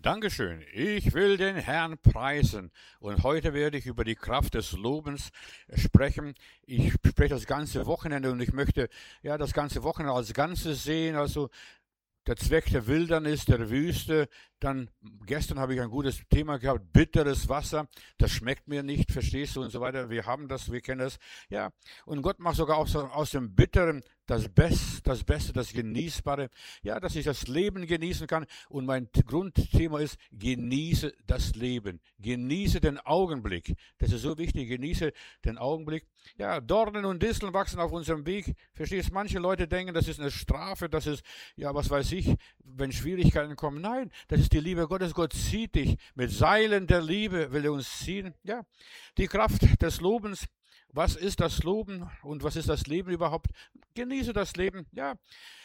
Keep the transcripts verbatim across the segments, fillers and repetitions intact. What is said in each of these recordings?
Dankeschön. Ich will den Herrn preisen. Und heute werde ich über die Kraft des Lobens sprechen. Ich spreche das ganze Wochenende und ich möchte ja das ganze Wochenende als Ganzes sehen. Also der Zweck der Wildernis, der Wüste. Dann, gestern habe ich ein gutes Thema gehabt, bitteres Wasser. Das schmeckt mir nicht, verstehst du, und so weiter. Wir haben das, wir kennen das. Ja, und Gott macht sogar aus, aus dem Bitteren das Beste, das Beste, das Genießbare. Ja, dass ich das Leben genießen kann. Und mein Grundthema ist, genieße das Leben. Genieße den Augenblick. Das ist so wichtig, genieße den Augenblick. Ja, Dornen und Disteln wachsen auf unserem Weg. Verstehst du, manche Leute denken, das ist eine Strafe, das ist, ja, was weiß ich, wenn Schwierigkeiten kommen. Nein, das ist die Liebe Gottes. Gott zieht dich. Mit Seilen der Liebe will er uns ziehen. Ja, die Kraft des Lobens. Was ist das Loben und was ist das Leben überhaupt? Genieße das Leben, ja.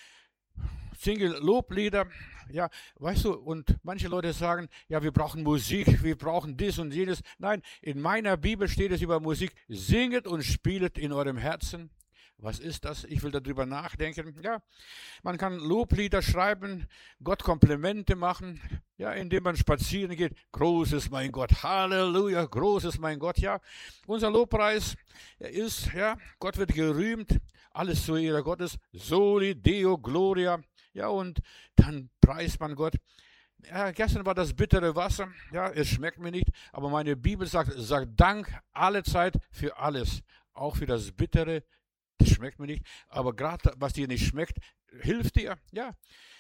Singe Loblieder, ja, weißt du, und manche Leute sagen, ja, wir brauchen Musik, wir brauchen dies und jenes. Nein, in meiner Bibel steht es über Musik, singet und spielet in eurem Herzen. Was ist das? Ich will darüber nachdenken. Ja, man kann Loblieder schreiben, Gott Komplimente machen, ja, indem man spazieren geht. Groß ist mein Gott, Halleluja, groß ist mein Gott, ja. Unser Lobpreis ist, ja, Gott wird gerühmt, alles zur Ehre Gottes, Soli Deo Gloria, ja, und dann preist man Gott. Ja, gestern war das bittere Wasser, ja, es schmeckt mir nicht, aber meine Bibel sagt, sagt Dank alle Zeit für alles, auch für das Bittere. Das schmeckt mir nicht, aber gerade was dir nicht schmeckt, hilft dir. Ja,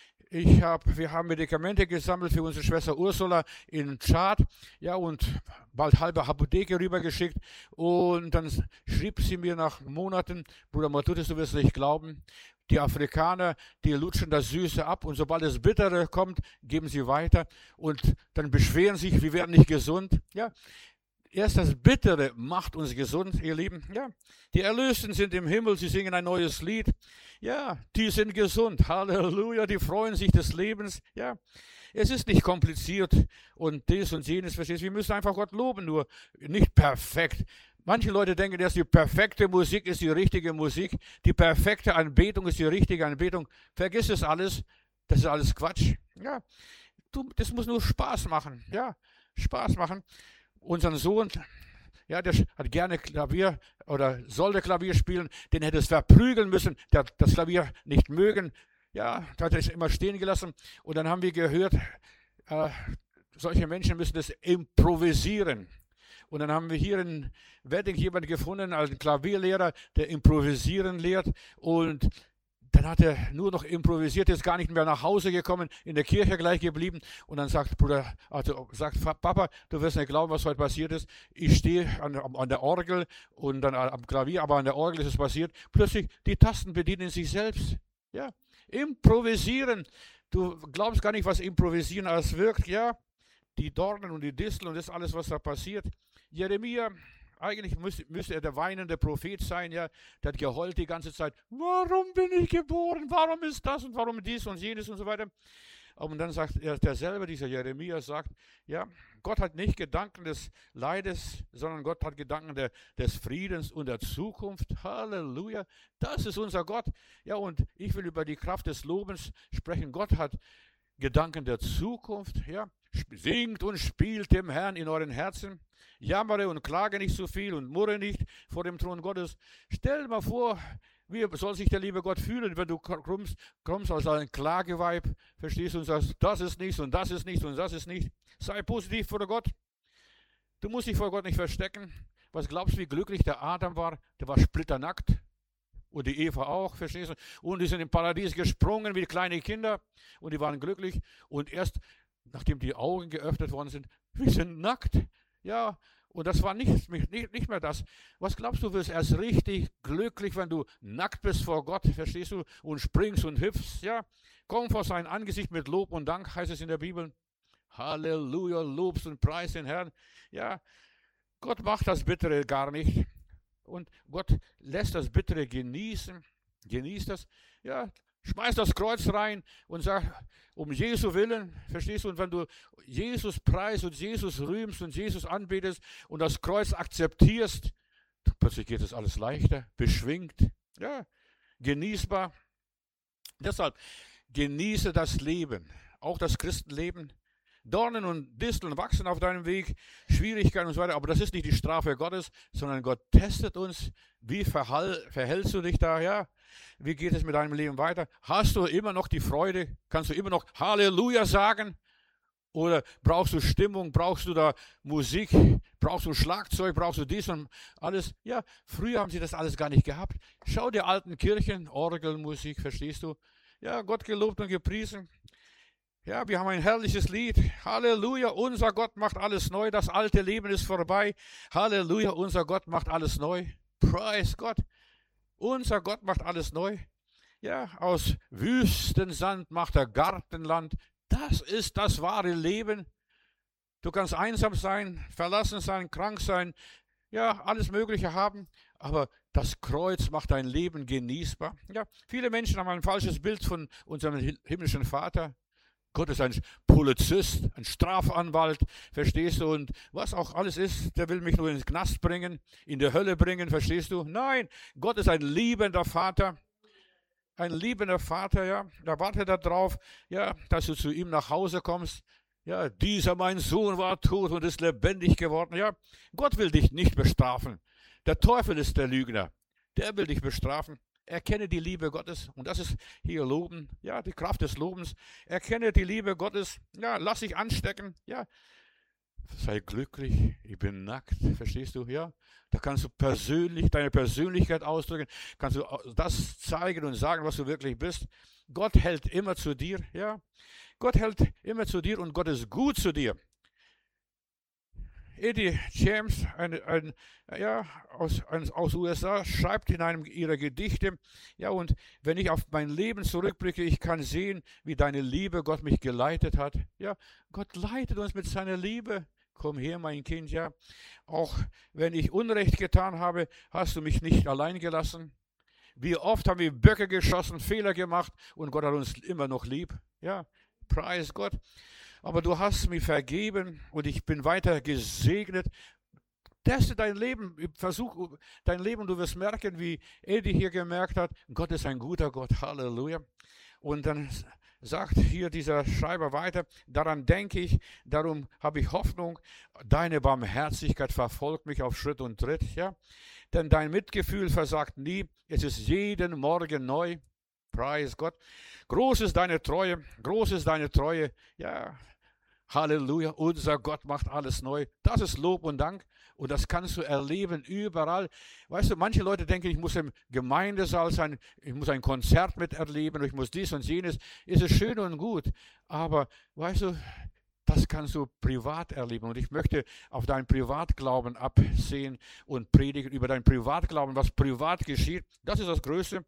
ich hab, wir haben Medikamente gesammelt für unsere Schwester Ursula in Tschad, ja, und bald halbe Apotheke rübergeschickt. Und dann schrieb sie mir nach Monaten, Bruder Matthäus, du wirst nicht glauben, die Afrikaner, die lutschen das Süße ab und sobald das Bittere kommt, geben sie weiter und dann beschweren sich, wir werden nicht gesund. Ja, erst das Bittere macht uns gesund, ihr Lieben. Ja, die Erlösten sind im Himmel, sie singen ein neues Lied. Ja, die sind gesund. Halleluja, die freuen sich des Lebens. Ja, es ist nicht kompliziert und dies und jenes, verstehst du? Wir müssen einfach Gott loben, nur nicht perfekt. Manche Leute denken, dass die perfekte Musik ist die richtige Musik. Die perfekte Anbetung ist die richtige Anbetung. Vergiss es alles. Das ist alles Quatsch. Ja, du, das muss nur Spaß machen. Ja, Spaß machen. Unseren Sohn, ja, der hat gerne Klavier oder sollte Klavier spielen, den hätte es verprügeln müssen, der hat das Klavier nicht mögen, ja, da hat er es immer stehen gelassen und dann haben wir gehört, äh, solche Menschen müssen das improvisieren. Und dann haben wir hier in Wedding jemanden gefunden, einen Klavierlehrer, der improvisieren lehrt und dann hat er nur noch improvisiert, ist gar nicht mehr nach Hause gekommen, in der Kirche gleich geblieben. Und dann sagt Bruder, also sagt Papa, du wirst nicht glauben, was heute passiert ist. Ich stehe an, an der Orgel und dann am Klavier, aber an der Orgel ist es passiert. Plötzlich, die Tasten bedienen sich selbst. Ja, improvisieren. Du glaubst gar nicht, was improvisieren alles wirkt. Ja, die Dornen und die Disteln und das alles, was da passiert. Jeremia, eigentlich müsste, müsste er der weinende Prophet sein, ja, der hat geheult die ganze Zeit. Warum bin ich geboren? Warum ist das und warum dies und jenes und so weiter? Und dann sagt er, der selber, dieser Jeremia, sagt, ja, Gott hat nicht Gedanken des Leides, sondern Gott hat Gedanken der, des Friedens und der Zukunft. Halleluja, das ist unser Gott. Ja, und ich will über die Kraft des Lobens sprechen. Gott hat Gedanken der Zukunft, ja, singt und spielt dem Herrn in euren Herzen. Jammere und klage nicht so viel und murre nicht vor dem Thron Gottes. Stell dir mal vor, wie soll sich der liebe Gott fühlen, wenn du kommst, kommst als ein Klageweib, verstehst du, und sagst, das ist nichts und das ist nichts und das ist nicht. Sei positiv vor Gott. Du musst dich vor Gott nicht verstecken. Was glaubst du, wie glücklich der Adam war? Der war splitternackt. Und die Eva auch, verstehst du? Und die sind im Paradies gesprungen wie kleine Kinder und die waren glücklich. Und erst nachdem die Augen geöffnet worden sind, wir sind nackt. Ja, und das war nicht, nicht, nicht mehr das. Was glaubst du, du wirst erst richtig glücklich, wenn du nackt bist vor Gott, verstehst du, und springst und hüpfst, ja. Komm vor sein Angesicht mit Lob und Dank, heißt es in der Bibel. Halleluja, lobst und preist den Herrn. Ja, Gott macht das Bittere gar nicht. Und Gott lässt das Bittere genießen, genießt das, ja, schmeißt das Kreuz rein und sagt, um Jesu willen, verstehst du, und wenn du Jesus preist und Jesus rühmst und Jesus anbetest und das Kreuz akzeptierst, plötzlich geht es alles leichter, beschwingt, ja, genießbar. Deshalb genieße das Leben, auch das Christenleben. Dornen und Disteln wachsen auf deinem Weg, Schwierigkeiten und so weiter. Aber das ist nicht die Strafe Gottes, sondern Gott testet uns. Wie verhall, verhältst du dich da? Ja? Wie geht es mit deinem Leben weiter? Hast du immer noch die Freude? Kannst du immer noch Halleluja sagen? Oder brauchst du Stimmung? Brauchst du da Musik? Brauchst du Schlagzeug? Brauchst du dies und alles? Ja, früher haben sie das alles gar nicht gehabt. Schau die alten Kirchen, Orgelmusik, verstehst du? Ja, Gott gelobt und gepriesen. Ja, wir haben ein herrliches Lied. Halleluja, unser Gott macht alles neu. Das alte Leben ist vorbei. Halleluja, unser Gott macht alles neu. Preis Gott. Unser Gott macht alles neu. Ja, aus Wüstensand macht er Gartenland. Das ist das wahre Leben. Du kannst einsam sein, verlassen sein, krank sein, ja, alles Mögliche haben, aber das Kreuz macht dein Leben genießbar. Ja, viele Menschen haben ein falsches Bild von unserem himmlischen Vater. Gott ist ein Polizist, ein Strafanwalt, verstehst du? Und was auch alles ist, der will mich nur ins Knast bringen, in die Hölle bringen, verstehst du? Nein, Gott ist ein liebender Vater. Ein liebender Vater, ja, da wartet er drauf, ja, dass du zu ihm nach Hause kommst. Ja, dieser mein Sohn war tot und ist lebendig geworden. Ja, Gott will dich nicht bestrafen. Der Teufel ist der Lügner. Der will dich bestrafen. Erkenne die Liebe Gottes. Und das ist hier Loben. Ja, die Kraft des Lobens. Erkenne die Liebe Gottes. Ja, lass dich anstecken. Ja, sei glücklich. Ich bin nackt. Verstehst du? Ja, da kannst du persönlich deine Persönlichkeit ausdrücken. Kannst du das zeigen und sagen, was du wirklich bist. Gott hält immer zu dir. Ja, Gott hält immer zu dir und Gott ist gut zu dir. Eddie James, ein, ein, ja, aus, ein, aus U S A, schreibt in einem ihrer Gedichte, ja, und wenn ich auf mein Leben zurückblicke, ich kann sehen, wie deine Liebe Gott mich geleitet hat. Ja, Gott leitet uns mit seiner Liebe. Komm her, mein Kind, ja. Auch wenn ich Unrecht getan habe, hast du mich nicht allein gelassen. Wie oft haben wir Böcke geschossen, Fehler gemacht und Gott hat uns immer noch lieb. Ja, preis Gott. Aber du hast mir vergeben und ich bin weiter gesegnet. Teste dein Leben, versuch dein Leben, du wirst merken, wie Eddie hier gemerkt hat, Gott ist ein guter Gott, Halleluja. Und dann sagt hier dieser Schreiber weiter, daran denke ich, darum habe ich Hoffnung, deine Barmherzigkeit verfolgt mich auf Schritt und Tritt, ja. Denn dein Mitgefühl versagt nie, es ist jeden Morgen neu. Preis Gott. Groß ist deine Treue, groß ist deine Treue, ja. Halleluja, unser Gott macht alles neu. Das ist Lob und Dank und das kannst du erleben überall. Weißt du, manche Leute denken, ich muss im Gemeindesaal sein, ich muss ein Konzert miterleben, ich muss dies und jenes. Es ist schön und gut, aber weißt du, das kannst du privat erleben und ich möchte auf deinen Privatglauben absehen und predigen über deinen Privatglauben, was privat geschieht. Das ist das Größte.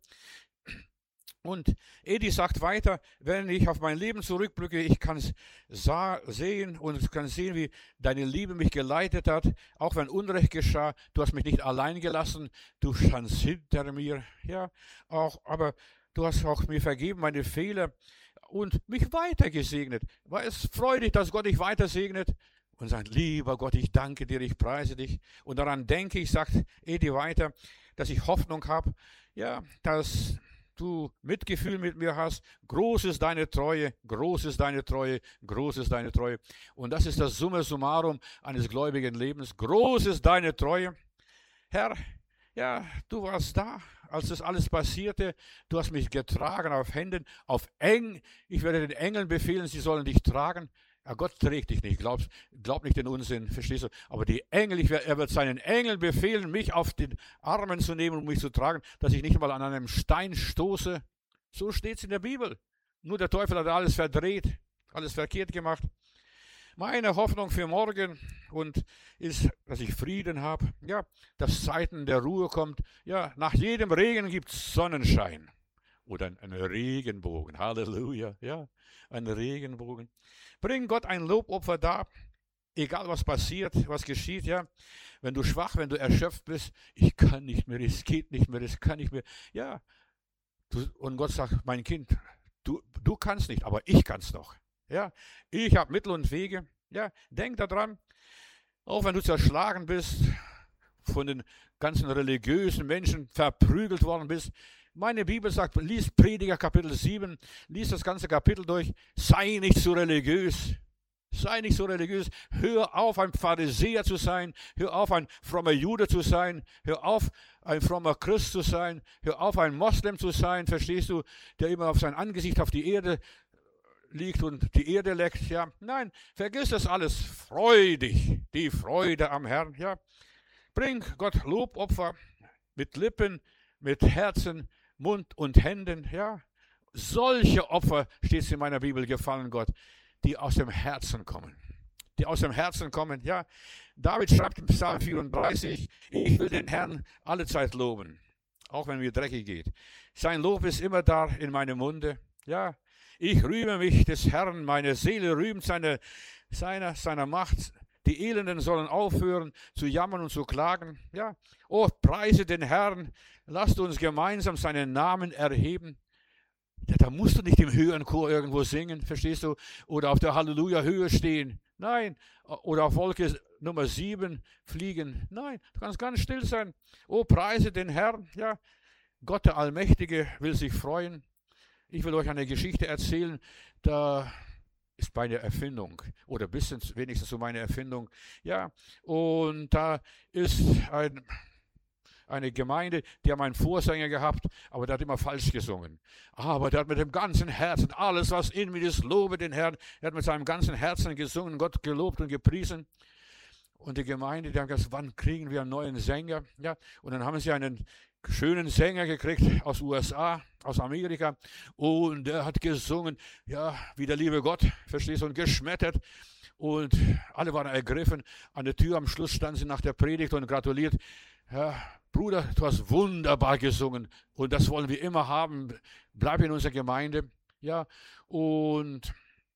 Und Eddie sagt weiter, wenn ich auf mein Leben zurückblicke, ich kann es sehen und kann sehen, wie deine Liebe mich geleitet hat, auch wenn Unrecht geschah, du hast mich nicht allein gelassen, du standst hinter mir, ja, auch, aber du hast auch mir vergeben meine Fehler und mich weiter gesegnet. Weil es freut dich, dass Gott dich weiter segnet und sagt, lieber Gott, ich danke dir, ich preise dich. Und daran denke ich, sagt Eddie weiter, dass ich Hoffnung habe, ja, dass du Mitgefühl mit mir hast. Groß ist deine Treue, groß ist deine Treue, groß ist deine Treue. Und das ist das Summa summarum eines gläubigen Lebens. Groß ist deine Treue. Herr, ja, du warst da, als das alles passierte. Du hast mich getragen auf Händen, auf eng. Ich werde den Engeln befehlen, sie sollen dich tragen. Ja, Gott trägt dich nicht, glaub, glaub nicht den Unsinn, verstehst du? Aber die Engel, ich, er wird seinen Engeln befehlen, mich auf den Armen zu nehmen und mich zu tragen, dass ich nicht mal an einem Stein stoße. So steht es in der Bibel. Nur der Teufel hat alles verdreht, alles verkehrt gemacht. Meine Hoffnung für morgen und ist, dass ich Frieden habe. Ja, dass Zeiten der Ruhe kommt. Ja, nach jedem Regen gibt es Sonnenschein. Oder ein, ein Regenbogen. Halleluja. Ja, ein Regenbogen. Bring Gott ein Lobopfer dar, egal was passiert, was geschieht, ja. Wenn du schwach, wenn du erschöpft bist, ich kann nicht mehr, es geht nicht mehr, es kann nicht mehr. Ja, du, und Gott sagt, mein Kind, du, du kannst nicht, aber ich kann es doch. Ja, ich habe Mittel und Wege. Ja, denk daran, auch wenn du zerschlagen bist, von den ganzen religiösen Menschen verprügelt worden bist. Meine Bibel sagt, lies Prediger Kapitel sieben, lies das ganze Kapitel durch, sei nicht so religiös, sei nicht so religiös. Hör auf, ein Pharisäer zu sein. Hör auf, ein frommer Jude zu sein. Hör auf, ein frommer Christ zu sein. Hör auf, ein Moslem zu sein. Verstehst du? Der immer auf sein Angesicht auf die Erde liegt und die Erde leckt. Ja, nein, vergiss das alles. Freu dich. Die Freude am Herrn. Ja, bring Gott Lobopfer mit Lippen, mit Herzen, Mund und Händen. Ja, solche Opfer, steht es in meiner Bibel, gefallen Gott, die aus dem Herzen kommen. Die aus dem Herzen kommen, ja. David schreibt im Psalm vierunddreißig, ich will den Herrn alle Zeit loben, auch wenn mir dreckig geht. Sein Lob ist immer da in meinem Munde, ja. Ich rühme mich des Herrn, meine Seele rühmt seine, seiner, seiner Macht. Die Elenden sollen aufhören zu jammern und zu klagen, ja. Oh, preise den Herrn, lasst uns gemeinsam seinen Namen erheben. Ja, da musst du nicht im höheren Chor irgendwo singen, verstehst du? Oder auf der Halleluja-Höhe stehen. Nein. Oder auf Wolke Nummer sieben fliegen. Nein, du kannst ganz still sein. Oh, preise den Herrn. Ja, Gott der Allmächtige will sich freuen. Ich will euch eine Geschichte erzählen, da ist meine Erfindung. Oder bisschen wenigstens so meine Erfindung. Ja, und da ist ein... eine Gemeinde, die haben einen Vorsänger gehabt, aber der hat immer falsch gesungen. Aber der hat mit dem ganzen Herzen, alles was in mir ist, lobe den Herrn. Er hat mit seinem ganzen Herzen gesungen, Gott gelobt und gepriesen. Und die Gemeinde, die haben gesagt, wann kriegen wir einen neuen Sänger? Ja, und dann haben sie einen schönen Sänger gekriegt aus U S A, aus Amerika. Und der hat gesungen, ja, wie der liebe Gott, verstehst du, und geschmettert. Und alle waren ergriffen. An der Tür am Schluss standen sie nach der Predigt und gratuliert. Ja, Bruder, du hast wunderbar gesungen und das wollen wir immer haben. Bleib in unserer Gemeinde. Ja, und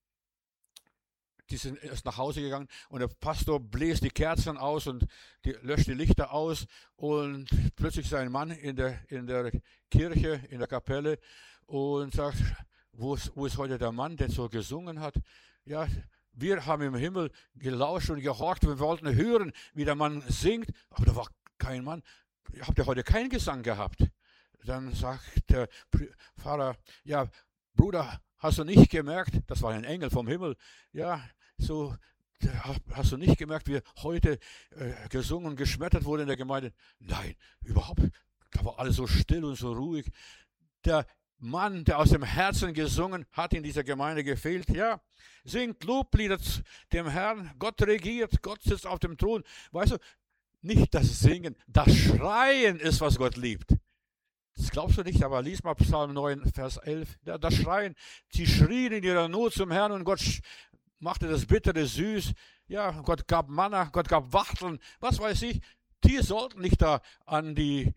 die sind erst nach Hause gegangen und der Pastor bläst die Kerzen aus und die, löscht die Lichter aus und plötzlich ist ein Mann in der, in der Kirche, in der Kapelle und sagt, wo ist, wo ist heute der Mann, der so gesungen hat? Ja, wir haben im Himmel gelauscht und gehorcht, wir wollten hören, wie der Mann singt, aber da war kein Mann. Habt ihr heute keinen Gesang gehabt? Dann sagt der Pfarrer, ja, Bruder, hast du nicht gemerkt, das war ein Engel vom Himmel, ja, so, hast du nicht gemerkt, wie heute äh, gesungen und geschmettert wurde in der Gemeinde? Nein, überhaupt, da war alles so still und so ruhig. Der Mann, der aus dem Herzen gesungen hat, in dieser Gemeinde gefehlt, ja, singt Loblieder dem Herrn, Gott regiert, Gott sitzt auf dem Thron, weißt du, nicht das Singen, das Schreien ist, was Gott liebt. Das glaubst du nicht, aber lies mal Psalm neun, Vers elf. Ja, das Schreien, sie schrien in ihrer Not zum Herrn und Gott machte das Bittere süß. Ja, Gott gab Manna, Gott gab Wachteln, was weiß ich. Die sollten nicht da an die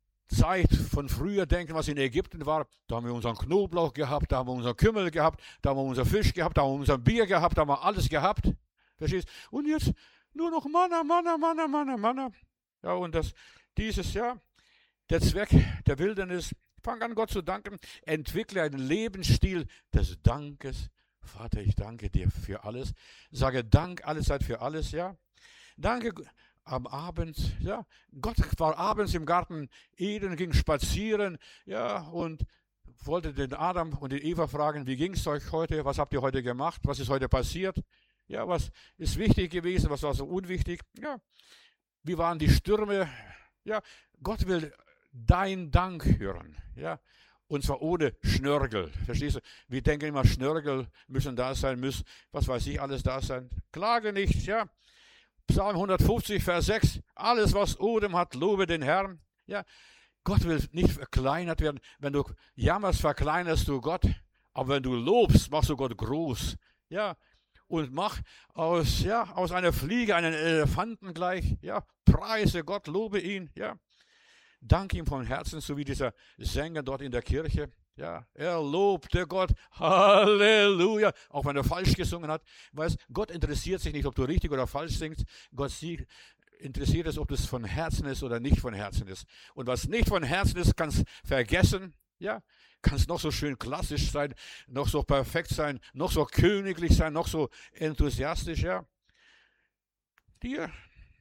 Zeit von früher denken, was in Ägypten war. Da haben wir unseren Knoblauch gehabt, da haben wir unseren Kümmel gehabt, da haben wir unseren Fisch gehabt, da haben wir unser Bier gehabt, da haben wir alles gehabt. Verstehst? Und jetzt nur noch Manna, Manna, Manna, Manna, Manna. Ja, und das, dieses, ja, der Zweck der Wildnis, fang an, Gott zu danken, entwickle einen Lebensstil des Dankes. Vater, ich danke dir für alles. Sage Dank allezeit für alles, ja. Danke am Abend, ja. Gott war abends im Garten Eden, ging spazieren, ja, und wollte den Adam und die Eva fragen, wie ging es euch heute, was habt ihr heute gemacht, was ist heute passiert? Ja, was ist wichtig gewesen, was war so unwichtig? Ja, wie waren die Stürme? Ja, Gott will dein Dank hören, ja, und zwar ohne Schnörkel, verstehst du? Wir denken immer, Schnörkel müssen da sein, müssen, was weiß ich, alles da sein. Klage nicht, ja. Psalm hundertfünfzig, Vers sechs, alles, was Odem hat, lobe den Herrn. Ja, Gott will nicht verkleinert werden. Wenn du jammerst, verkleinerst du Gott, aber wenn du lobst, machst du Gott groß, ja. Und mach aus, ja, aus einer Fliege einen Elefanten gleich. Ja, preise Gott, lobe ihn. Ja, danke ihm von Herzen, so wie dieser Sänger dort in der Kirche. Ja, er lobte Gott. Halleluja. Auch wenn er falsch gesungen hat. Weißt, Gott interessiert sich nicht, ob du richtig oder falsch singst. Gott sieht, interessiert es, ob das von Herzen ist oder nicht von Herzen ist. Und was nicht von Herzen ist, kannst vergessen. Ja, kann es noch so schön klassisch sein, noch so perfekt sein, noch so königlich sein, noch so enthusiastisch, ja. Dir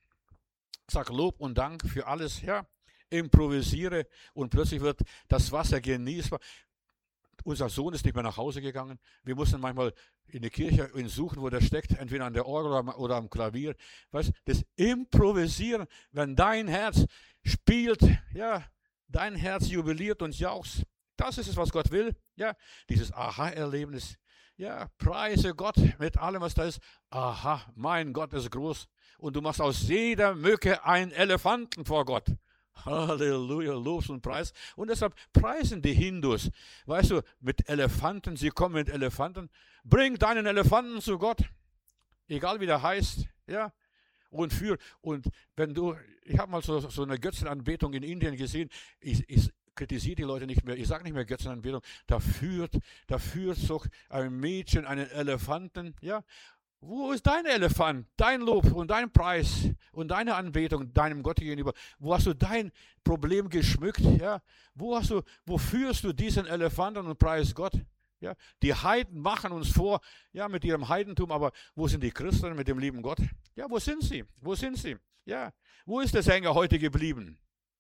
sag Lob und Dank für alles, ja. Improvisiere und plötzlich wird das Wasser genießbar. Unser Sohn ist nicht mehr nach Hause gegangen. Wir mussten manchmal in die Kirche ihn suchen, wo der steckt, entweder an der Orgel oder am, oder am Klavier. Weißt, das Improvisieren, wenn dein Herz spielt, ja, dein Herz jubiliert und jauchzt, das ist es, was Gott will. Ja, dieses Aha-Erlebnis. Ja, preise Gott mit allem, was da ist. Aha, mein Gott ist groß. Und du machst aus jeder Mücke einen Elefanten vor Gott. Halleluja, Lob und Preis. Und deshalb preisen die Hindus, weißt du, mit Elefanten, sie kommen mit Elefanten. Bring deinen Elefanten zu Gott, egal wie der heißt, ja. Und für, und wenn du, ich habe mal so, so eine Götzenanbetung in Indien gesehen, ich, ich kritisiere die Leute nicht mehr, ich sage nicht mehr Götzenanbetung, da führt, da führt so ein Mädchen einen Elefanten, ja. Wo ist dein Elefant, dein Lob und dein Preis und deine Anbetung deinem Gott gegenüber? Wo hast du dein Problem geschmückt? Ja? Wo hast du, wo führst du diesen Elefanten und preis Gott? Ja? Die Heiden machen uns vor, ja, mit ihrem Heidentum, aber wo sind die Christen mit dem lieben Gott? Ja, wo sind sie? Wo sind sie? Ja, wo ist der Sänger heute geblieben?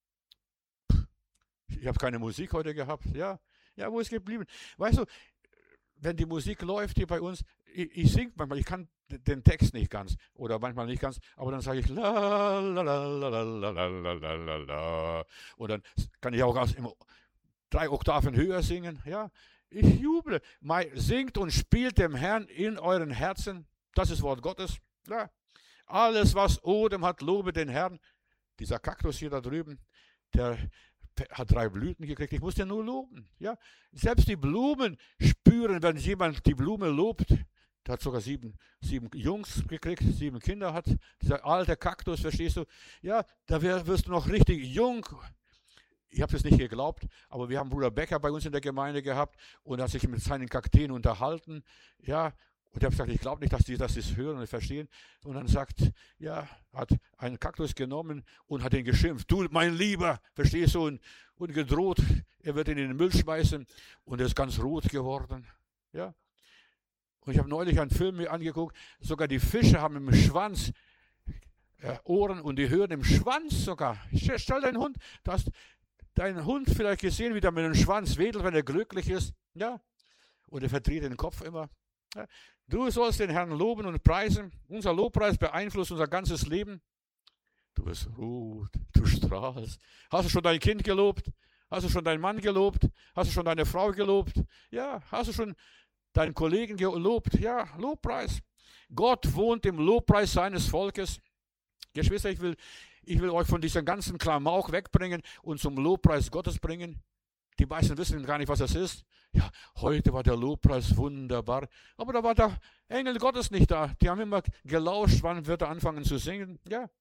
Ich habe keine Musik heute gehabt. Ja, ja, wo ist geblieben? Weißt du, wenn die Musik läuft hier bei uns, ich, ich singe manchmal, ich kann den Text nicht ganz oder manchmal nicht ganz, aber dann sage ich la la la la la la la la la la und dann kann ich auch aus immer drei Oktaven höher singen. Ja, ich juble. Mai, singt und spielt dem Herrn in euren Herzen. Das ist Wort Gottes. Ja. Alles, was Odem hat, lobe den Herrn. Dieser Kaktus hier da drüben, der hat drei Blüten gekriegt, ich muss den nur loben. Ja? Selbst die Blumen spüren, wenn jemand die Blume lobt. Der hat sogar sieben, sieben Jungs gekriegt, sieben Kinder hat. Dieser alte Kaktus, verstehst du? Ja, da wirst du noch richtig jung. Ich habe das nicht geglaubt, aber wir haben Bruder Becker bei uns in der Gemeinde gehabt und er hat sich mit seinen Kakteen unterhalten. Ja, und ich habe gesagt, ich glaube nicht, dass die das hören und verstehen. Und dann sagt, ja, hat einen Kaktus genommen und hat ihn geschimpft. Du, mein Lieber, verstehst du? Und, und gedroht, er wird ihn in den Müll schmeißen. Und er ist ganz rot geworden. Ja. Und ich habe neulich einen Film mir angeguckt, sogar die Fische haben im Schwanz äh, Ohren und die hören im Schwanz sogar. Stell deinen Hund, du hast deinen Hund vielleicht gesehen, wie der mit dem Schwanz wedelt, wenn er glücklich ist. Ja. Und er verdreht den Kopf immer. Ja. Du sollst den Herrn loben und preisen. Unser Lobpreis beeinflusst unser ganzes Leben. Du bist rot, du strahlst. Hast du schon dein Kind gelobt? Hast du schon deinen Mann gelobt? Hast du schon deine Frau gelobt? Ja, hast du schon deinen Kollegen gelobt? Ja, Lobpreis. Gott wohnt im Lobpreis seines Volkes. Geschwister, ich will, ich will euch von diesem ganzen Klamauk wegbringen und zum Lobpreis Gottes bringen. Die meisten wissen gar nicht, was das ist. Ja, heute war der Lobpreis wunderbar. Aber da war der Engel Gottes nicht da. Die haben immer gelauscht, wann wird er anfangen zu singen. Ja.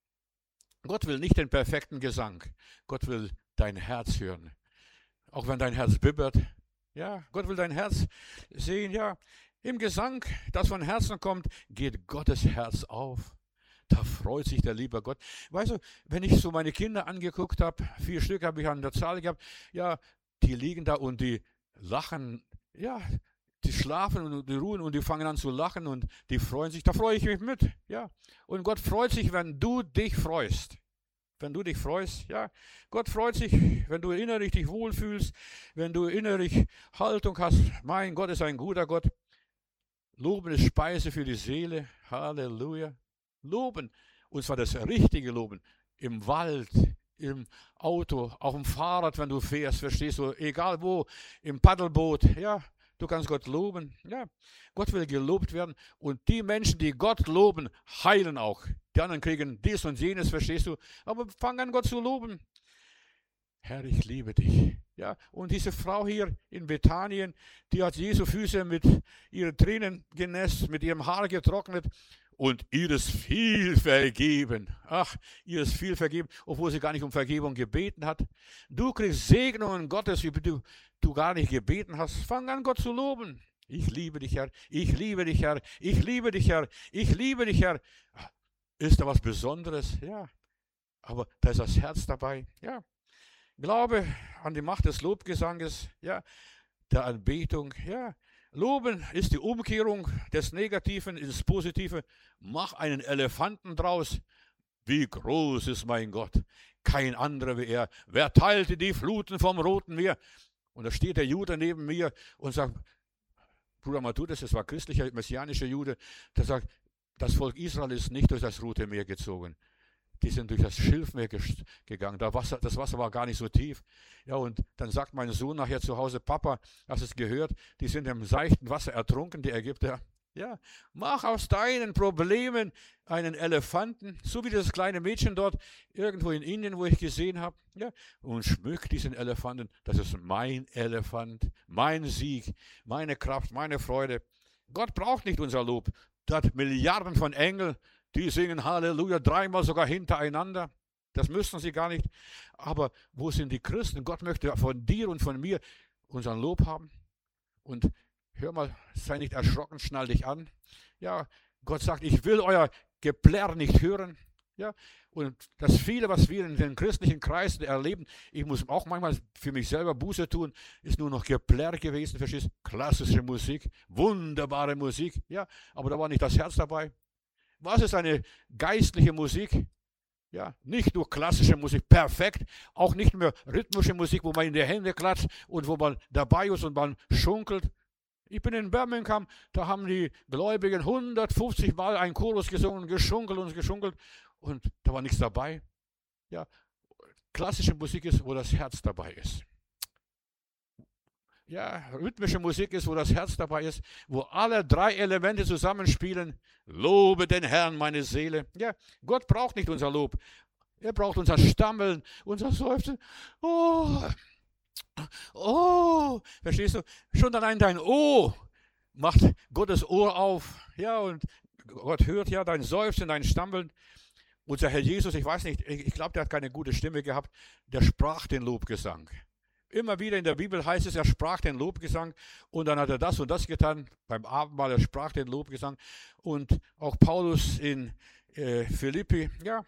Gott will nicht den perfekten Gesang. Gott will dein Herz hören. Auch wenn dein Herz bibbert. Ja, Gott will dein Herz sehen. Ja, im Gesang, das von Herzen kommt, geht Gottes Herz auf. Da freut sich der liebe Gott. Weißt du, wenn ich so meine Kinder angeguckt habe, vier Stück habe ich an der Zahl gehabt, ja, die liegen da und die lachen, ja, die schlafen und die ruhen und die fangen an zu lachen und die freuen sich, da freue ich mich mit, ja. Und Gott freut sich, wenn du dich freust. Wenn du dich freust, ja. Gott freut sich, wenn du innerlich dich wohlfühlst, wenn du innerlich Haltung hast. Mein Gott ist ein guter Gott. Loben ist Speise für die Seele. Halleluja. Loben, und zwar das richtige Loben, im Wald, im Auto, auf dem Fahrrad, wenn du fährst, verstehst du, egal wo, im Paddelboot, ja, du kannst Gott loben, ja, Gott will gelobt werden und die Menschen, die Gott loben, heilen auch, die anderen kriegen dies und jenes, verstehst du, aber fang an, Gott zu loben. Herr, ich liebe dich. Ja, und diese Frau hier in Bethanien, die hat Jesu Füße mit ihren Tränen genässt, mit ihrem Haar getrocknet und ihr ist viel vergeben. Ach, ihr ist viel vergeben, obwohl sie gar nicht um Vergebung gebeten hat. Du kriegst Segnungen Gottes, wie du, du gar nicht gebeten hast. Fang an, Gott zu loben. Ich liebe dich, Herr. Ich liebe dich, Herr. Ich liebe dich, Herr. Ich liebe dich, Herr. Ist da was Besonderes? Ja. Aber da ist das Herz dabei. Ja. Glaube an die Macht des Lobgesanges, ja, der Anbetung, ja. Loben ist die Umkehrung des Negativen ins Positive. Mach einen Elefanten draus. Wie groß ist mein Gott? Kein anderer wie er. Wer teilte die Fluten vom Roten Meer? Und da steht der Jude neben mir und sagt, Bruder Matthäus, das war christlicher, messianischer Jude, der sagt, das Volk Israel ist nicht durch das Rote Meer gezogen. Die sind durch das Schilfmeer gegangen. Das Wasser, das Wasser war gar nicht so tief. Ja, und dann sagt mein Sohn nachher zu Hause, Papa, hast du es gehört? Die sind im seichten Wasser ertrunken, die Ägypter. Ja, mach aus deinen Problemen einen Elefanten, so wie das kleine Mädchen dort irgendwo in Indien, wo ich gesehen habe. Ja, und schmück diesen Elefanten. Das ist mein Elefant, mein Sieg, meine Kraft, meine Freude. Gott braucht nicht unser Lob. Da hat Milliarden von Engeln, die singen Halleluja, dreimal sogar hintereinander. Das müssen sie gar nicht. Aber wo sind die Christen? Gott möchte von dir und von mir unseren Lob haben. Und hör mal, sei nicht erschrocken, schnall dich an. Ja, Gott sagt, ich will euer Geplärr nicht hören. Ja, und das viele, was wir in den christlichen Kreisen erleben, ich muss auch manchmal für mich selber Buße tun, ist nur noch Geplärr gewesen, verstehst? Klassische Musik, wunderbare Musik, ja, aber da war nicht das Herz dabei. Was ist eine geistliche Musik? Ja, nicht nur klassische Musik, perfekt, auch nicht mehr rhythmische Musik, wo man in die Hände klatscht und wo man dabei ist und man schunkelt. Ich bin in Birmingham, da haben die Gläubigen hundertfünfzig Mal einen Chorus gesungen, geschunkelt und geschunkelt und da war nichts dabei. Ja, klassische Musik ist, wo das Herz dabei ist. Ja, rhythmische Musik ist, wo das Herz dabei ist, wo alle drei Elemente zusammenspielen. Lobe den Herrn, meine Seele. Ja, Gott braucht nicht unser Lob. Er braucht unser Stammeln, unser Seufzen. Oh, oh, verstehst du? Schon allein dein Oh macht Gottes Ohr auf. Ja, und Gott hört ja dein Seufzen, dein Stammeln. Unser Herr Jesus, ich weiß nicht, ich glaube, der hat keine gute Stimme gehabt, der sprach den Lobgesang. Immer wieder in der Bibel heißt es, er sprach den Lobgesang und dann hat er das und das getan. Beim Abendmahl, er sprach den Lobgesang. Und auch Paulus in äh, Philippi, ja,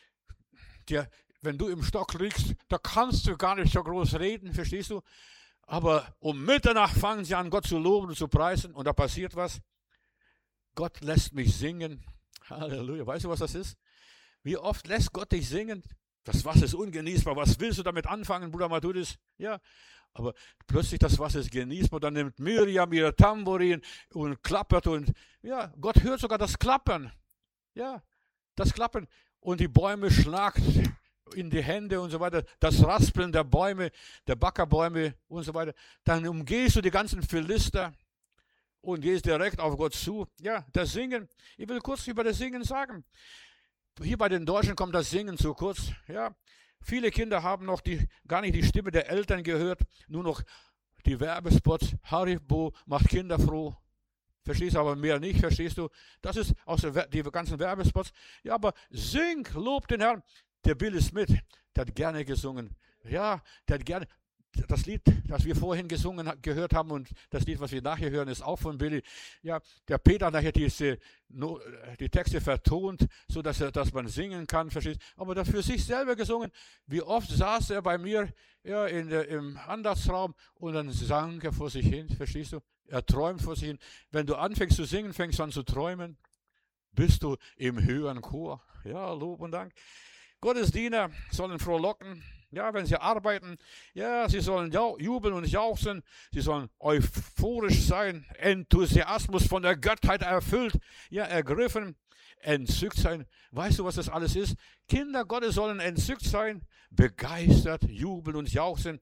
der, wenn du im Stock liegst, da kannst du gar nicht so groß reden, verstehst du? Aber um Mitternacht fangen sie an, Gott zu loben und zu preisen und da passiert was. Gott lässt mich singen. Halleluja. Weißt du, was das ist? Wie oft lässt Gott dich singen? Das Wasser ist ungenießbar. Was willst du damit anfangen, Bruder Matthäus? Ja, aber plötzlich das Wasser ist genießbar. Dann nimmt Miriam ihre Tambourin und klappert und ja, Gott hört sogar das Klappern. Ja, das Klappern. Und die Bäume schlagen in die Hände und so weiter. Das Raspeln der Bäume, der Backerbäume und so weiter. Dann umgehst du die ganzen Philister und gehst direkt auf Gott zu. Ja, das Singen. Ich will kurz über das Singen sagen. Hier bei den Deutschen kommt das Singen zu kurz. Ja, viele Kinder haben noch die, gar nicht die Stimme der Eltern gehört, nur noch die Werbespots. Haribo macht Kinder froh. Verstehst du aber mehr nicht, verstehst du? Das ist aus der, die ganzen Werbespots. Ja, aber sing, lob den Herrn. Der Bill Smith, der hat gerne gesungen. Ja, der hat gerne. Das Lied, das wir vorhin gesungen, gehört haben und das Lied, was wir nachher hören, ist auch von Billy. Ja, der Peter hat nachher diese, die Texte vertont, so dass er, dass man singen kann, verstehst? Aber das für sich selber gesungen. Wie oft saß er bei mir ja, in der, im Andachtsraum und dann sang er vor sich hin, verstehst du? Er träumt vor sich hin. Wenn du anfängst zu singen, fängst du an zu träumen, bist du im höheren Chor. Ja, Lob und Dank. Gottesdiener sollen frohlocken. Ja, wenn sie arbeiten, ja, sie sollen jubeln und jauchzen, sie sollen euphorisch sein, Enthusiasmus von der Göttheit erfüllt, ja, ergriffen, entzückt sein. Weißt du, was das alles ist? Kinder Gottes sollen entzückt sein, begeistert, jubeln und jauchzen.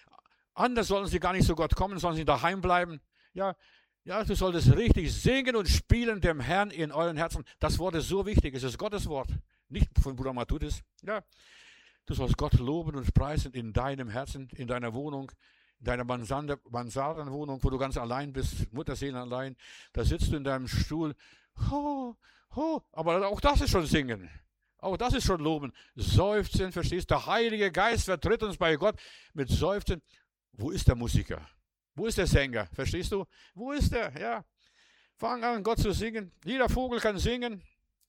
Anders sollen sie gar nicht zu Gott kommen, sollen sie daheim bleiben. Ja, ja, du solltest richtig singen und spielen dem Herrn in euren Herzen. Das Wort ist so wichtig, es ist Gottes Wort, nicht von Bruder Matthäus. Ja. Du sollst Gott loben und preisen in deinem Herzen, in deiner Wohnung, in deiner Mansardenwohnung, wo du ganz allein bist, Mutterseelen allein. Da sitzt du in deinem Stuhl. Ho, ho. Aber auch das ist schon Singen. Auch das ist schon Loben. Seufzen, verstehst du? Der Heilige Geist vertritt uns bei Gott mit Seufzen. Wo ist der Musiker? Wo ist der Sänger? Verstehst du? Wo ist der? Ja. Fang an, Gott zu singen. Jeder Vogel kann singen.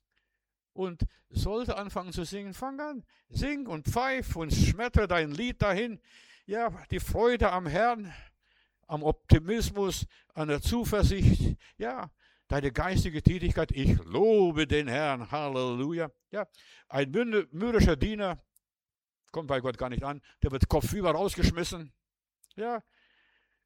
Und sollte anfangen zu singen, fang an, sing und pfeif und schmettere dein Lied dahin. Ja, die Freude am Herrn, am Optimismus, an der Zuversicht, ja, deine geistige Tätigkeit. Ich lobe den Herrn, Halleluja. Ja, ein mürrischer Diener kommt bei Gott gar nicht an, der wird kopfüber rausgeschmissen. Ja,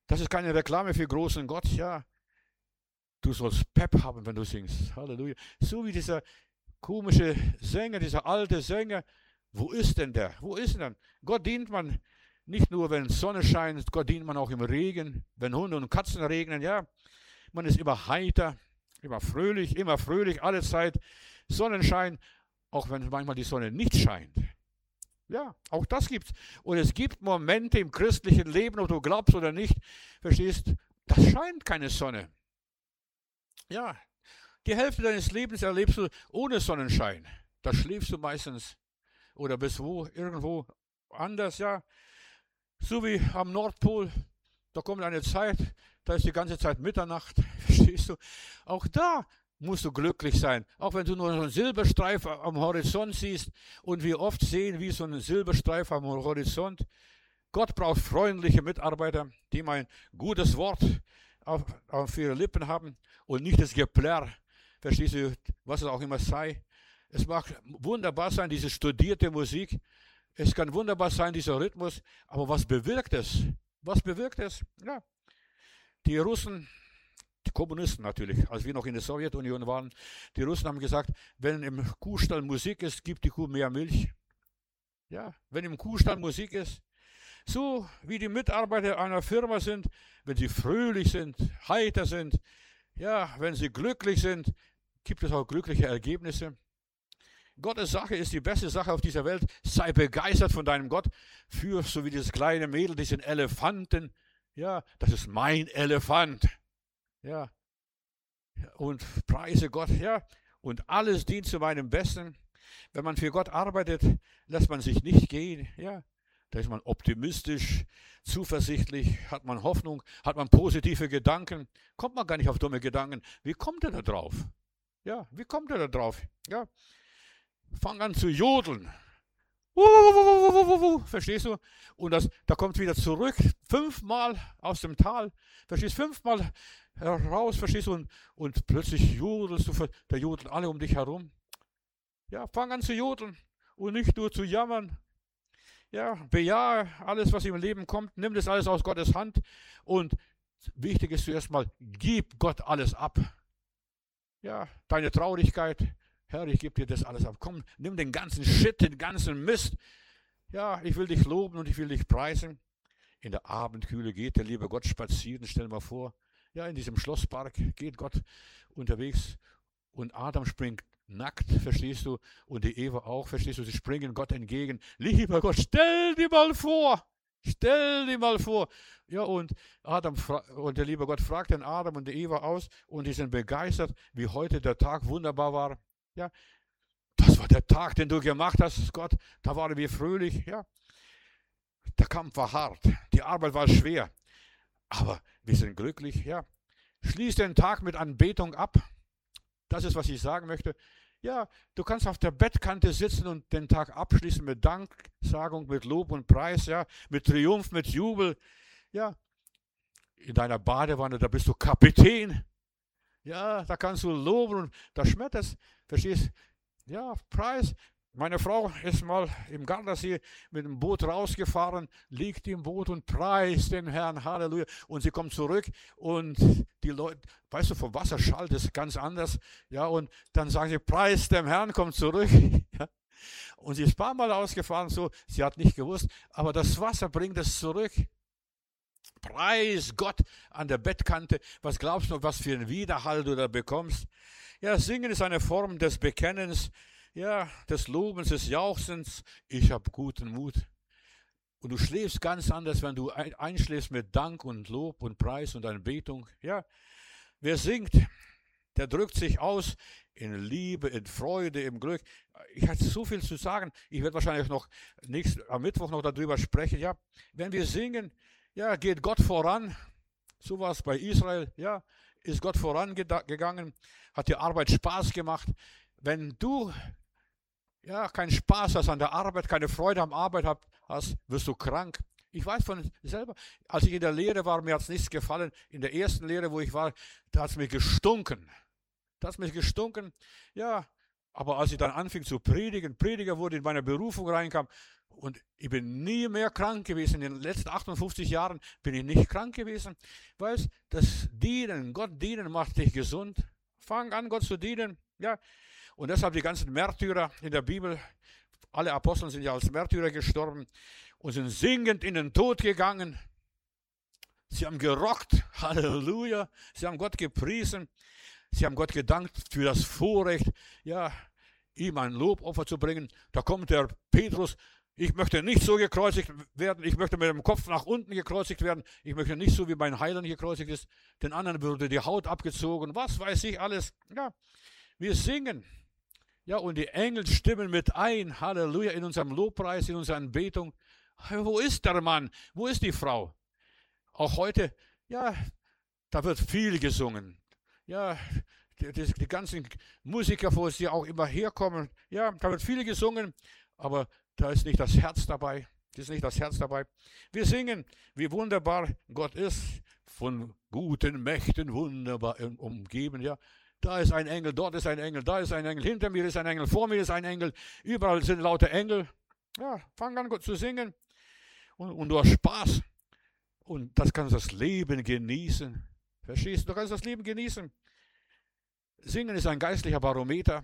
Das ist keine Reklame für großen Gott, ja. Du sollst Pep haben, wenn du singst. Halleluja. So wie dieser komische Sänger, dieser alte Sänger. Wo ist denn der? Wo ist denn? Gott dient man nicht nur, wenn Sonne scheint, Gott dient man auch im Regen, wenn Hunde und Katzen regnen, ja. Man ist immer heiter, immer fröhlich, immer fröhlich, alle Zeit Sonnenschein, auch wenn manchmal die Sonne nicht scheint. Ja, auch das gibt's. Und es gibt Momente im christlichen Leben, ob du glaubst oder nicht, verstehst, da scheint keine Sonne. Ja, die Hälfte deines Lebens erlebst du ohne Sonnenschein. Da schläfst du meistens oder bist wo, irgendwo anders, ja. So wie am Nordpol, da kommt eine Zeit, da ist die ganze Zeit Mitternacht, verstehst du? Auch da musst du glücklich sein, auch wenn du nur so einen Silberstreif am Horizont siehst. Und wir oft sehen, wie so ein Silberstreif am Horizont. Gott braucht freundliche Mitarbeiter, die mal ein gutes Wort auf, auf ihre Lippen haben und nicht das Geplärr, verstehst du, was es auch immer sei. Es mag wunderbar sein, diese studierte Musik. Es kann wunderbar sein, dieser Rhythmus. Aber was bewirkt es? Was bewirkt es? Ja, die Russen, die Kommunisten natürlich, als wir noch in der Sowjetunion waren, die Russen haben gesagt, wenn im Kuhstall Musik ist, gibt die Kuh mehr Milch. Ja, wenn im Kuhstall Musik ist, so wie die Mitarbeiter einer Firma sind, wenn sie fröhlich sind, heiter sind, ja, wenn sie glücklich sind, gibt es auch glückliche Ergebnisse. Gottes Sache ist die beste Sache auf dieser Welt. Sei begeistert von deinem Gott. Für so wie dieses kleine Mädel, diesen Elefanten. Ja, das ist mein Elefant. Ja, und preise Gott. Ja, und alles dient zu meinem Besten. Wenn man für Gott arbeitet, lässt man sich nicht gehen. Ja, da ist man optimistisch, zuversichtlich, hat man Hoffnung, hat man positive Gedanken. Kommt man gar nicht auf dumme Gedanken. Wie kommt er da drauf? Ja, wie kommt er da drauf? Ja, fang an zu jodeln. Verstehst du? Und das, da kommt wieder zurück, fünfmal aus dem Tal. Verstehst du? Fünfmal heraus, verstehst du? Und, und plötzlich jodelst du, da jodeln alle um dich herum. Ja, fang an zu jodeln und nicht nur zu jammern. Ja, bejahe alles, was im Leben kommt, nimm das alles aus Gottes Hand. Und wichtig ist zuerst mal, gib Gott alles ab. Ja, deine Traurigkeit, Herr, ich gebe dir das alles ab. Komm, nimm den ganzen Shit, den ganzen Mist. Ja, ich will dich loben und ich will dich preisen. In der Abendkühle geht der liebe Gott spazieren, stell mal vor. Ja, in diesem Schlosspark geht Gott unterwegs und Adam springt nackt, verstehst du? Und die Eva auch, verstehst du? Sie springen Gott entgegen. Lieber Gott, stell dir mal vor. Stell dir mal vor. Ja, und Adam und der liebe Gott fragt den Adam und die Eva aus und die sind begeistert, wie heute der Tag wunderbar war. Ja, das war der Tag, den du gemacht hast, Gott. Da waren wir fröhlich. Ja, der Kampf war hart, die Arbeit war schwer, aber wir sind glücklich. Ja, schließ den Tag mit Anbetung ab. Das ist, was ich sagen möchte. Ja, du kannst auf der Bettkante sitzen und den Tag abschließen mit Danksagung, mit Lob und Preis, ja, mit Triumph, mit Jubel. Ja, in deiner Badewanne, da bist du Kapitän. Ja, da kannst du loben und da schmetterst, verstehst? Ja, Preis. Meine Frau ist mal im Gardasee mit dem Boot rausgefahren, liegt im Boot und preist den Herrn, Halleluja. Und sie kommt zurück und die Leute, weißt du, vom Wasser schallt es ganz anders. Ja, und dann sagen sie, preist dem Herrn, kommt zurück. Ja. Und sie ist ein paar Mal ausgefahren, so, sie hat nicht gewusst, aber das Wasser bringt es zurück. Preis Gott an der Bettkante. Was glaubst du, was für einen Widerhall du da bekommst? Ja, Singen ist eine Form des Bekennens, ja, des Lobens, des Jauchzens. Ich habe guten Mut. Und du schläfst ganz anders, wenn du einschläfst mit Dank und Lob und Preis und Anbetung. Ja, wer singt, der drückt sich aus in Liebe, in Freude, im Glück. Ich hatte so viel zu sagen. Ich werde wahrscheinlich noch nächst, am Mittwoch noch darüber sprechen. Ja, wenn wir singen, ja, geht Gott voran. So war es bei Israel. Ja, ist Gott vorangegangen, hat die Arbeit Spaß gemacht. Wenn du ja keinen Spaß hast an der Arbeit, keine Freude am Arbeit hast, wirst du krank. Ich weiß von selber, als ich in der Lehre war, mir hat es nichts gefallen. In der ersten Lehre, wo ich war, da hat es mir gestunken. Da hat es mir gestunken. Ja, Aber als ich dann anfing zu predigen, Prediger wurde, in meiner Berufung reinkam, und ich bin nie mehr krank gewesen. In den letzten achtundfünfzig Jahren bin ich nicht krank gewesen. Weißt, das Dienen, Gott dienen macht dich gesund. Fang an, Gott zu dienen. Ja. Und deshalb die ganzen Märtyrer in der Bibel, alle Apostel sind ja als Märtyrer gestorben und sind singend in den Tod gegangen. Sie haben gerockt, Halleluja. Sie haben Gott gepriesen. Sie haben Gott gedankt für das Vorrecht, ja, ihm ein Lobopfer zu bringen. Da kommt der Petrus. Ich möchte nicht so gekreuzigt werden, ich möchte mit dem Kopf nach unten gekreuzigt werden, ich möchte nicht so wie mein Heiland gekreuzigt ist, den anderen würde die Haut abgezogen, was weiß ich alles. Ja, wir singen, ja, und die Engel stimmen mit ein, Halleluja, in unserem Lobpreis, in unserer Anbetung. Wo ist der Mann, wo ist die Frau? Auch heute, ja, da wird viel gesungen, ja, die, die, die ganzen Musiker, wo sie auch immer herkommen, ja, da wird viel gesungen, aber da ist nicht das Herz dabei. Das ist nicht das Herz dabei. Wir singen, wie wunderbar Gott ist, von guten Mächten wunderbar umgeben. Ja, da ist ein Engel, dort ist ein Engel, da ist ein Engel, hinter mir ist ein Engel, vor mir ist ein Engel. Überall sind lauter Engel. Ja, fang an, Gott zu singen. Und, und du hast Spaß. Und das kannst das Leben genießen. Verstehst du? Du kannst das Leben genießen. Singen ist ein geistlicher Barometer.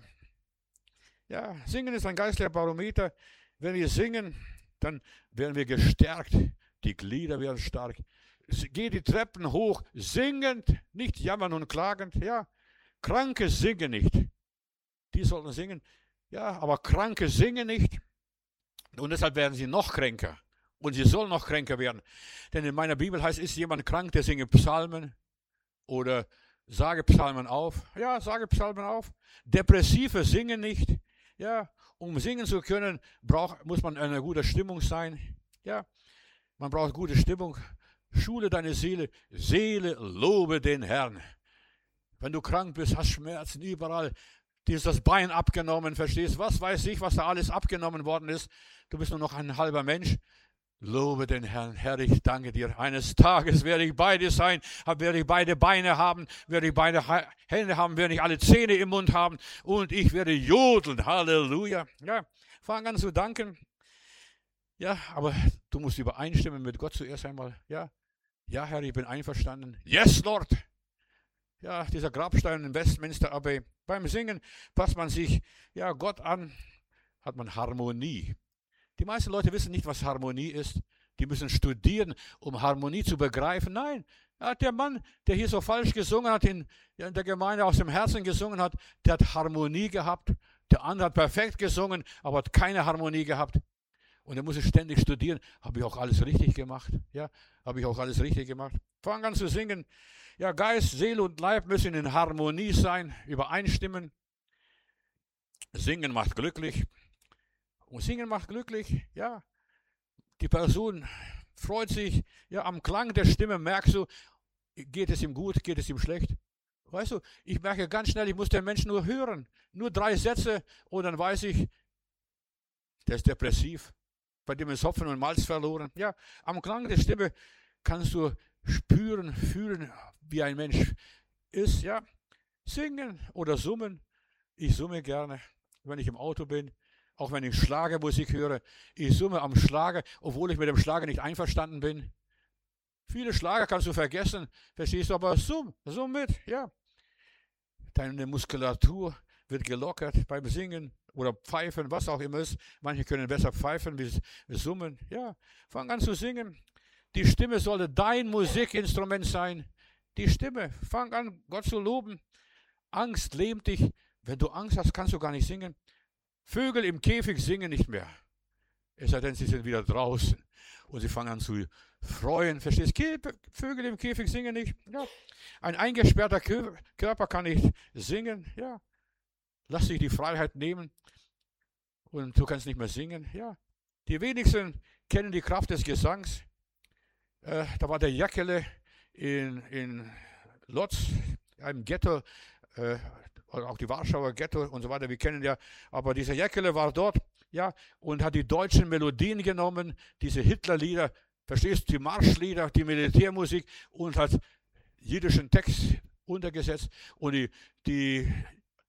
Ja, Singen ist ein geistlicher Barometer. Wenn wir singen, dann werden wir gestärkt. Die Glieder werden stark. Geh die Treppen hoch, singend, nicht jammern und klagend. Ja, Kranke singen nicht. Die sollten singen. Ja, aber Kranke singen nicht. Und deshalb werden sie noch kränker. Und sie sollen noch kränker werden. Denn in meiner Bibel heißt, ist jemand krank, der singe Psalmen oder sage Psalmen auf. Ja, sage Psalmen auf. Depressive singen nicht. Ja, um singen zu können, braucht, muss man in einer guten Stimmung sein. Ja, man braucht gute Stimmung. Schule deine Seele. Seele, lobe den Herrn. Wenn du krank bist, hast Schmerzen überall. Dir ist das Bein abgenommen, verstehst? Was weiß ich, was da alles abgenommen worden ist. Du bist nur noch ein halber Mensch. Lobe den Herrn. Herr, ich danke dir. Eines Tages werde ich bei dir sein, werde ich beide Beine haben, werde ich beide Hände haben, werde ich alle Zähne im Mund haben und ich werde jodeln. Halleluja. Ja, fang an zu danken. Ja, aber du musst übereinstimmen mit Gott zuerst einmal. Ja, ja, Herr, ich bin einverstanden. Yes, Lord. Ja, dieser Grabstein in Westminster Abbey. Beim Singen passt man sich, ja, Gott an, hat man Harmonie. Die meisten Leute wissen nicht, was Harmonie ist. Die müssen studieren, um Harmonie zu begreifen. Nein, der Mann, der hier so falsch gesungen hat, in, in der Gemeinde aus dem Herzen gesungen hat, der hat Harmonie gehabt. Der andere hat perfekt gesungen, aber hat keine Harmonie gehabt. Und er muss ständig studieren. Habe ich auch alles richtig gemacht? Ja, habe ich auch alles richtig gemacht? Fang an zu singen. Ja, Geist, Seele und Leib müssen in Harmonie sein, übereinstimmen. Singen macht glücklich. Und Singen macht glücklich, ja. Die Person freut sich, ja, am Klang der Stimme merkst du, geht es ihm gut, geht es ihm schlecht. Weißt du, ich merke ganz schnell, ich muss den Menschen nur hören. Nur drei Sätze und dann weiß ich, der ist depressiv. Bei dem ist Hopfen und Malz verloren. Ja, am Klang der Stimme kannst du spüren, fühlen, wie ein Mensch ist, ja. Singen oder summen. Ich summe gerne, wenn ich im Auto bin. Auch wenn ich Schlagermusik höre, ich summe am Schlager, obwohl ich mit dem Schlager nicht einverstanden bin. Viele Schlager kannst du vergessen, verstehst du, aber summ, summ mit, ja. Deine Muskulatur wird gelockert beim Singen oder Pfeifen, was auch immer ist. Manche können besser pfeifen wie summen, ja. Fang an zu singen. Die Stimme sollte dein Musikinstrument sein. Die Stimme, fang an, Gott zu loben. Angst lähmt dich. Wenn du Angst hast, kannst du gar nicht singen. Vögel im Käfig singen nicht mehr. Es sei denn, sie sind wieder draußen und sie fangen an zu freuen. Verstehst du? Vögel im Käfig singen nicht. Ja. Ein eingesperrter Körper kann nicht singen. Ja. Lass dich die Freiheit nehmen und du kannst nicht mehr singen. Ja. Die wenigsten kennen die Kraft des Gesangs. Äh, da war der Jäckele in, in Lodz, einem Ghetto, äh, auch die Warschauer Ghetto und so weiter, wir kennen ja, aber dieser Jäckele war dort, ja, und hat die deutschen Melodien genommen, diese Hitlerlieder, verstehst du, die Marschlieder, die Militärmusik und hat jüdischen Text untergesetzt und die, die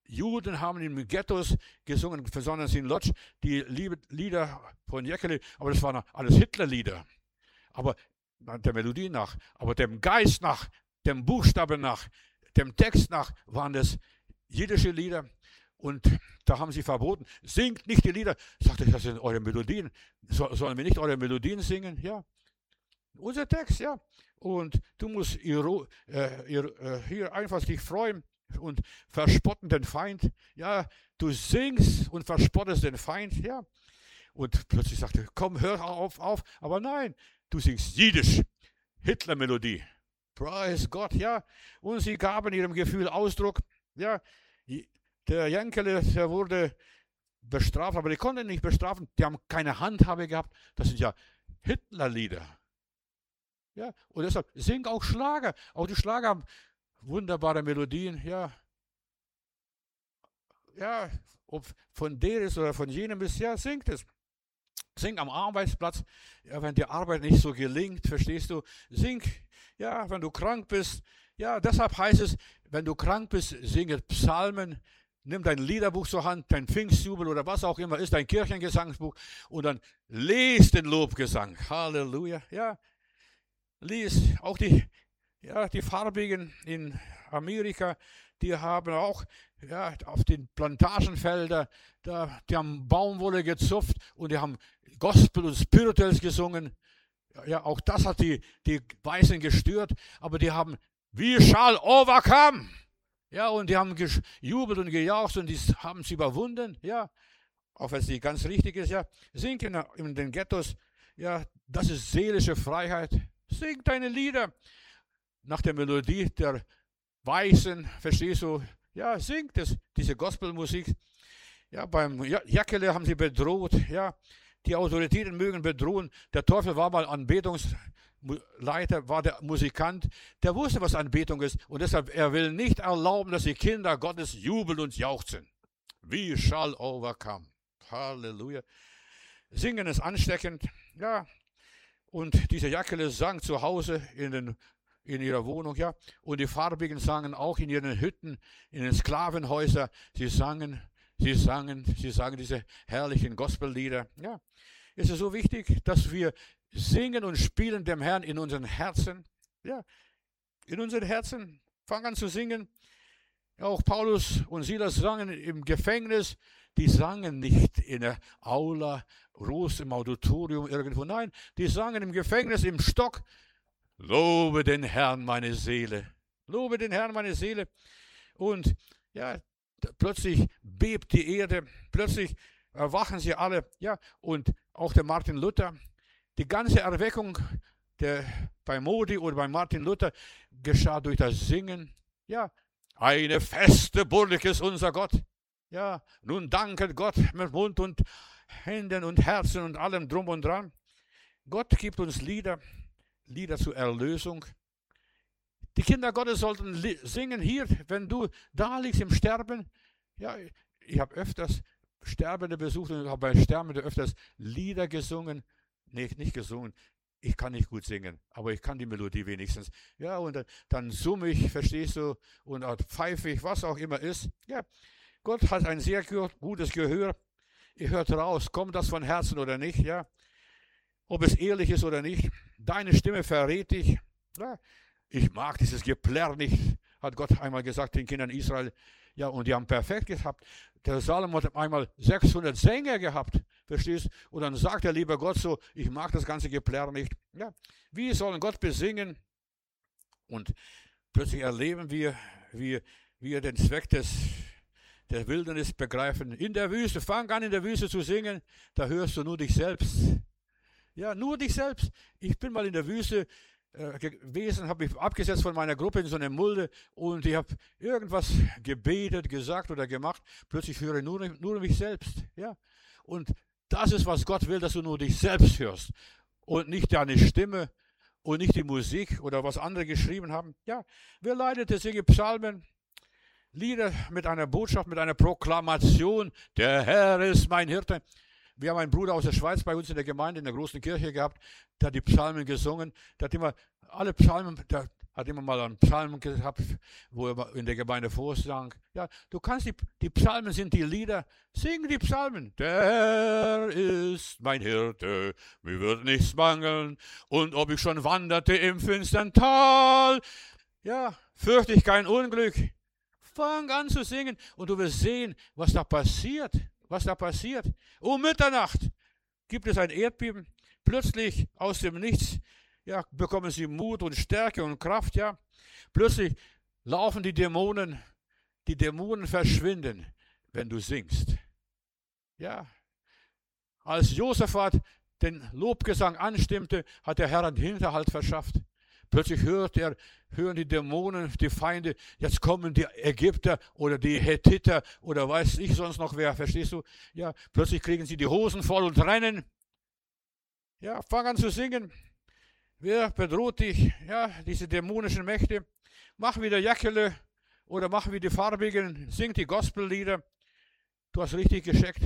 Juden haben in Ghettos gesungen, besonders in Lodz, die Lieder von Jäckele, aber das waren alles Hitlerlieder. Aber der Melodie nach, aber dem Geist nach, dem Buchstaben nach, dem Text nach waren das jiddische Lieder. Und da haben sie verboten, singt nicht die Lieder. Sagte ich, das sind eure Melodien. So, sollen wir nicht eure Melodien singen? Ja. Unser Text, ja. Und du musst ihr, äh, ihr, äh, hier einfach dich freuen und verspotten den Feind. Ja, du singst und verspottest den Feind. Ja. Und plötzlich sagte er, komm, hör auf, auf. Aber nein, du singst Jiddisch. Hitler-Melodie. Preis Gott, ja. Und sie gaben ihrem Gefühl Ausdruck. Ja, der Jänkele, der wurde bestraft, aber die konnten nicht bestrafen. Die haben keine Handhabe gehabt. Das sind ja Hitlerlieder. Ja, und deshalb sing auch Schlager. Auch die Schlager haben wunderbare Melodien. Ja, ja, ob von der ist oder von jenem ist, ja, singt es. Sing am Arbeitsplatz, ja, wenn die Arbeit nicht so gelingt, verstehst du? Sing, ja, wenn du krank bist. Ja, deshalb heißt es, wenn du krank bist, singe Psalmen. Nimm dein Liederbuch zur Hand, dein Pfingstjubel oder was auch immer ist, dein Kirchengesangsbuch und dann lies den Lobgesang. Halleluja, ja. Lies auch die, ja, die Farbigen in Amerika, die haben auch, ja, auf den Plantagenfeldern, da, die haben Baumwolle gezupft und die haben Gospel und Spirituals gesungen. Ja, auch das hat die, die Weißen gestört, aber die haben, we shall overcome. Ja, und die haben gejubelt und gejauchzt und die haben es überwunden. Ja, auch wenn es nicht ganz richtig ist. Ja, sing in, in den Ghettos. Ja, das ist seelische Freiheit. Sing deine Lieder nach der Melodie der Weißen, verstehst du? Ja, singt es, diese Gospelmusik. Ja, beim Jäckele haben sie bedroht. Ja, die Autoritäten mögen bedrohen. Der Teufel war mal Anbetungsleiter, war der Musikant. Der wusste, was Anbetung ist. Und deshalb, er will nicht erlauben, dass die Kinder Gottes jubeln und jauchzen. We shall overcome. Halleluja. Singen ist ansteckend. Ja, und diese Jäckele sang zu Hause in, den, in ihrer Wohnung, ja. Und die Farbigen sangen auch in ihren Hütten, in den Sklavenhäusern. Sie sangen, sie sangen, sie sangen diese herrlichen Gospellieder. Ja, es ist so wichtig, dass wir singen und spielen dem Herrn in unseren Herzen. Ja, in unseren Herzen. Fang an zu singen. Ja, auch Paulus und Silas sangen im Gefängnis. Die sangen nicht in der Aula, groß im Auditorium irgendwo. Nein, die sangen im Gefängnis, im Stock. Lobe den Herrn, meine Seele. Lobe den Herrn, meine Seele. Und ja, plötzlich bebt die Erde. Plötzlich erwachen sie alle. Ja, und auch der Martin Luther. Die ganze Erweckung der, bei Modi oder bei Martin Luther geschah durch das Singen. Ja, eine feste Burg ist unser Gott. Ja, nun danket Gott mit Mund und Händen und Herzen und allem drum und dran. Gott gibt uns Lieder, Lieder zur Erlösung. Die Kinder Gottes sollten singen hier, wenn du da liegst im Sterben. Ja, ich habe öfters Sterbende besucht und habe bei Sterbenden öfters Lieder gesungen. Nee, nicht gesungen. Ich kann nicht gut singen, aber ich kann die Melodie wenigstens. Ja, und dann, dann summe ich, verstehst du, und pfeife ich, was auch immer ist. Ja, Gott hat ein sehr gutes Gehör. Ihr hört raus, kommt das von Herzen oder nicht, ja. Ob es ehrlich ist oder nicht. Deine Stimme verrät dich. Ja, ich mag dieses Geplärr nicht, hat Gott einmal gesagt den Kindern Israel. Ja, und die haben perfekt gehabt. Der Salomo hat einmal sechshundert Sänger gehabt, verstehst? Und dann sagt der liebe Gott so, ich mag das ganze Geplärr nicht. Ja, wir sollen Gott besingen. Und plötzlich erleben wir, wie wir den Zweck des der Wildnis begreifen. In der Wüste, fang an in der Wüste zu singen, da hörst du nur dich selbst. Ja, nur dich selbst. Ich bin mal in der Wüste äh, gewesen, habe mich abgesetzt von meiner Gruppe in so eine Mulde und ich habe irgendwas gebetet, gesagt oder gemacht. Plötzlich höre ich nur, nur mich selbst. Ja, und das ist, was Gott will, dass du nur dich selbst hörst und nicht deine Stimme und nicht die Musik oder was andere geschrieben haben. Ja, wer leidete, singe Psalmen. Lieder mit einer Botschaft, mit einer Proklamation. Der Herr ist mein Hirte. Wir haben einen Bruder aus der Schweiz bei uns in der Gemeinde, in der großen Kirche gehabt. Der hat die Psalmen gesungen. Der hat immer alle Psalmen, der hat immer mal einen Psalm gehabt, wo er in der Gemeinde vorsang. Ja, du kannst die, die Psalmen sind die Lieder, sing die Psalmen. Der ist mein Hirte, mir wird nichts mangeln, und ob ich schon wanderte im finstern Tal, ja, fürchte ich kein Unglück. Fang an zu singen und du wirst sehen, was da passiert, was da passiert. Um Mitternacht gibt es ein Erdbeben, plötzlich aus dem Nichts, ja, bekommen sie Mut und Stärke und Kraft, ja. Plötzlich laufen die Dämonen, die Dämonen verschwinden, wenn du singst. Ja, als Josaphat den Lobgesang anstimmte, hat der Herr einen Hinterhalt verschafft. Plötzlich hört er, hören die Dämonen, die Feinde, jetzt kommen die Ägypter oder die Hethiter oder weiß ich sonst noch wer, verstehst du? Ja, plötzlich kriegen sie die Hosen voll und rennen. Ja, fang an zu singen. Wer bedroht dich? Ja, diese dämonischen Mächte. Mach wie der Jackele oder mach wie die Farbigen, sing die Gospellieder. Du hast richtig gescheckt.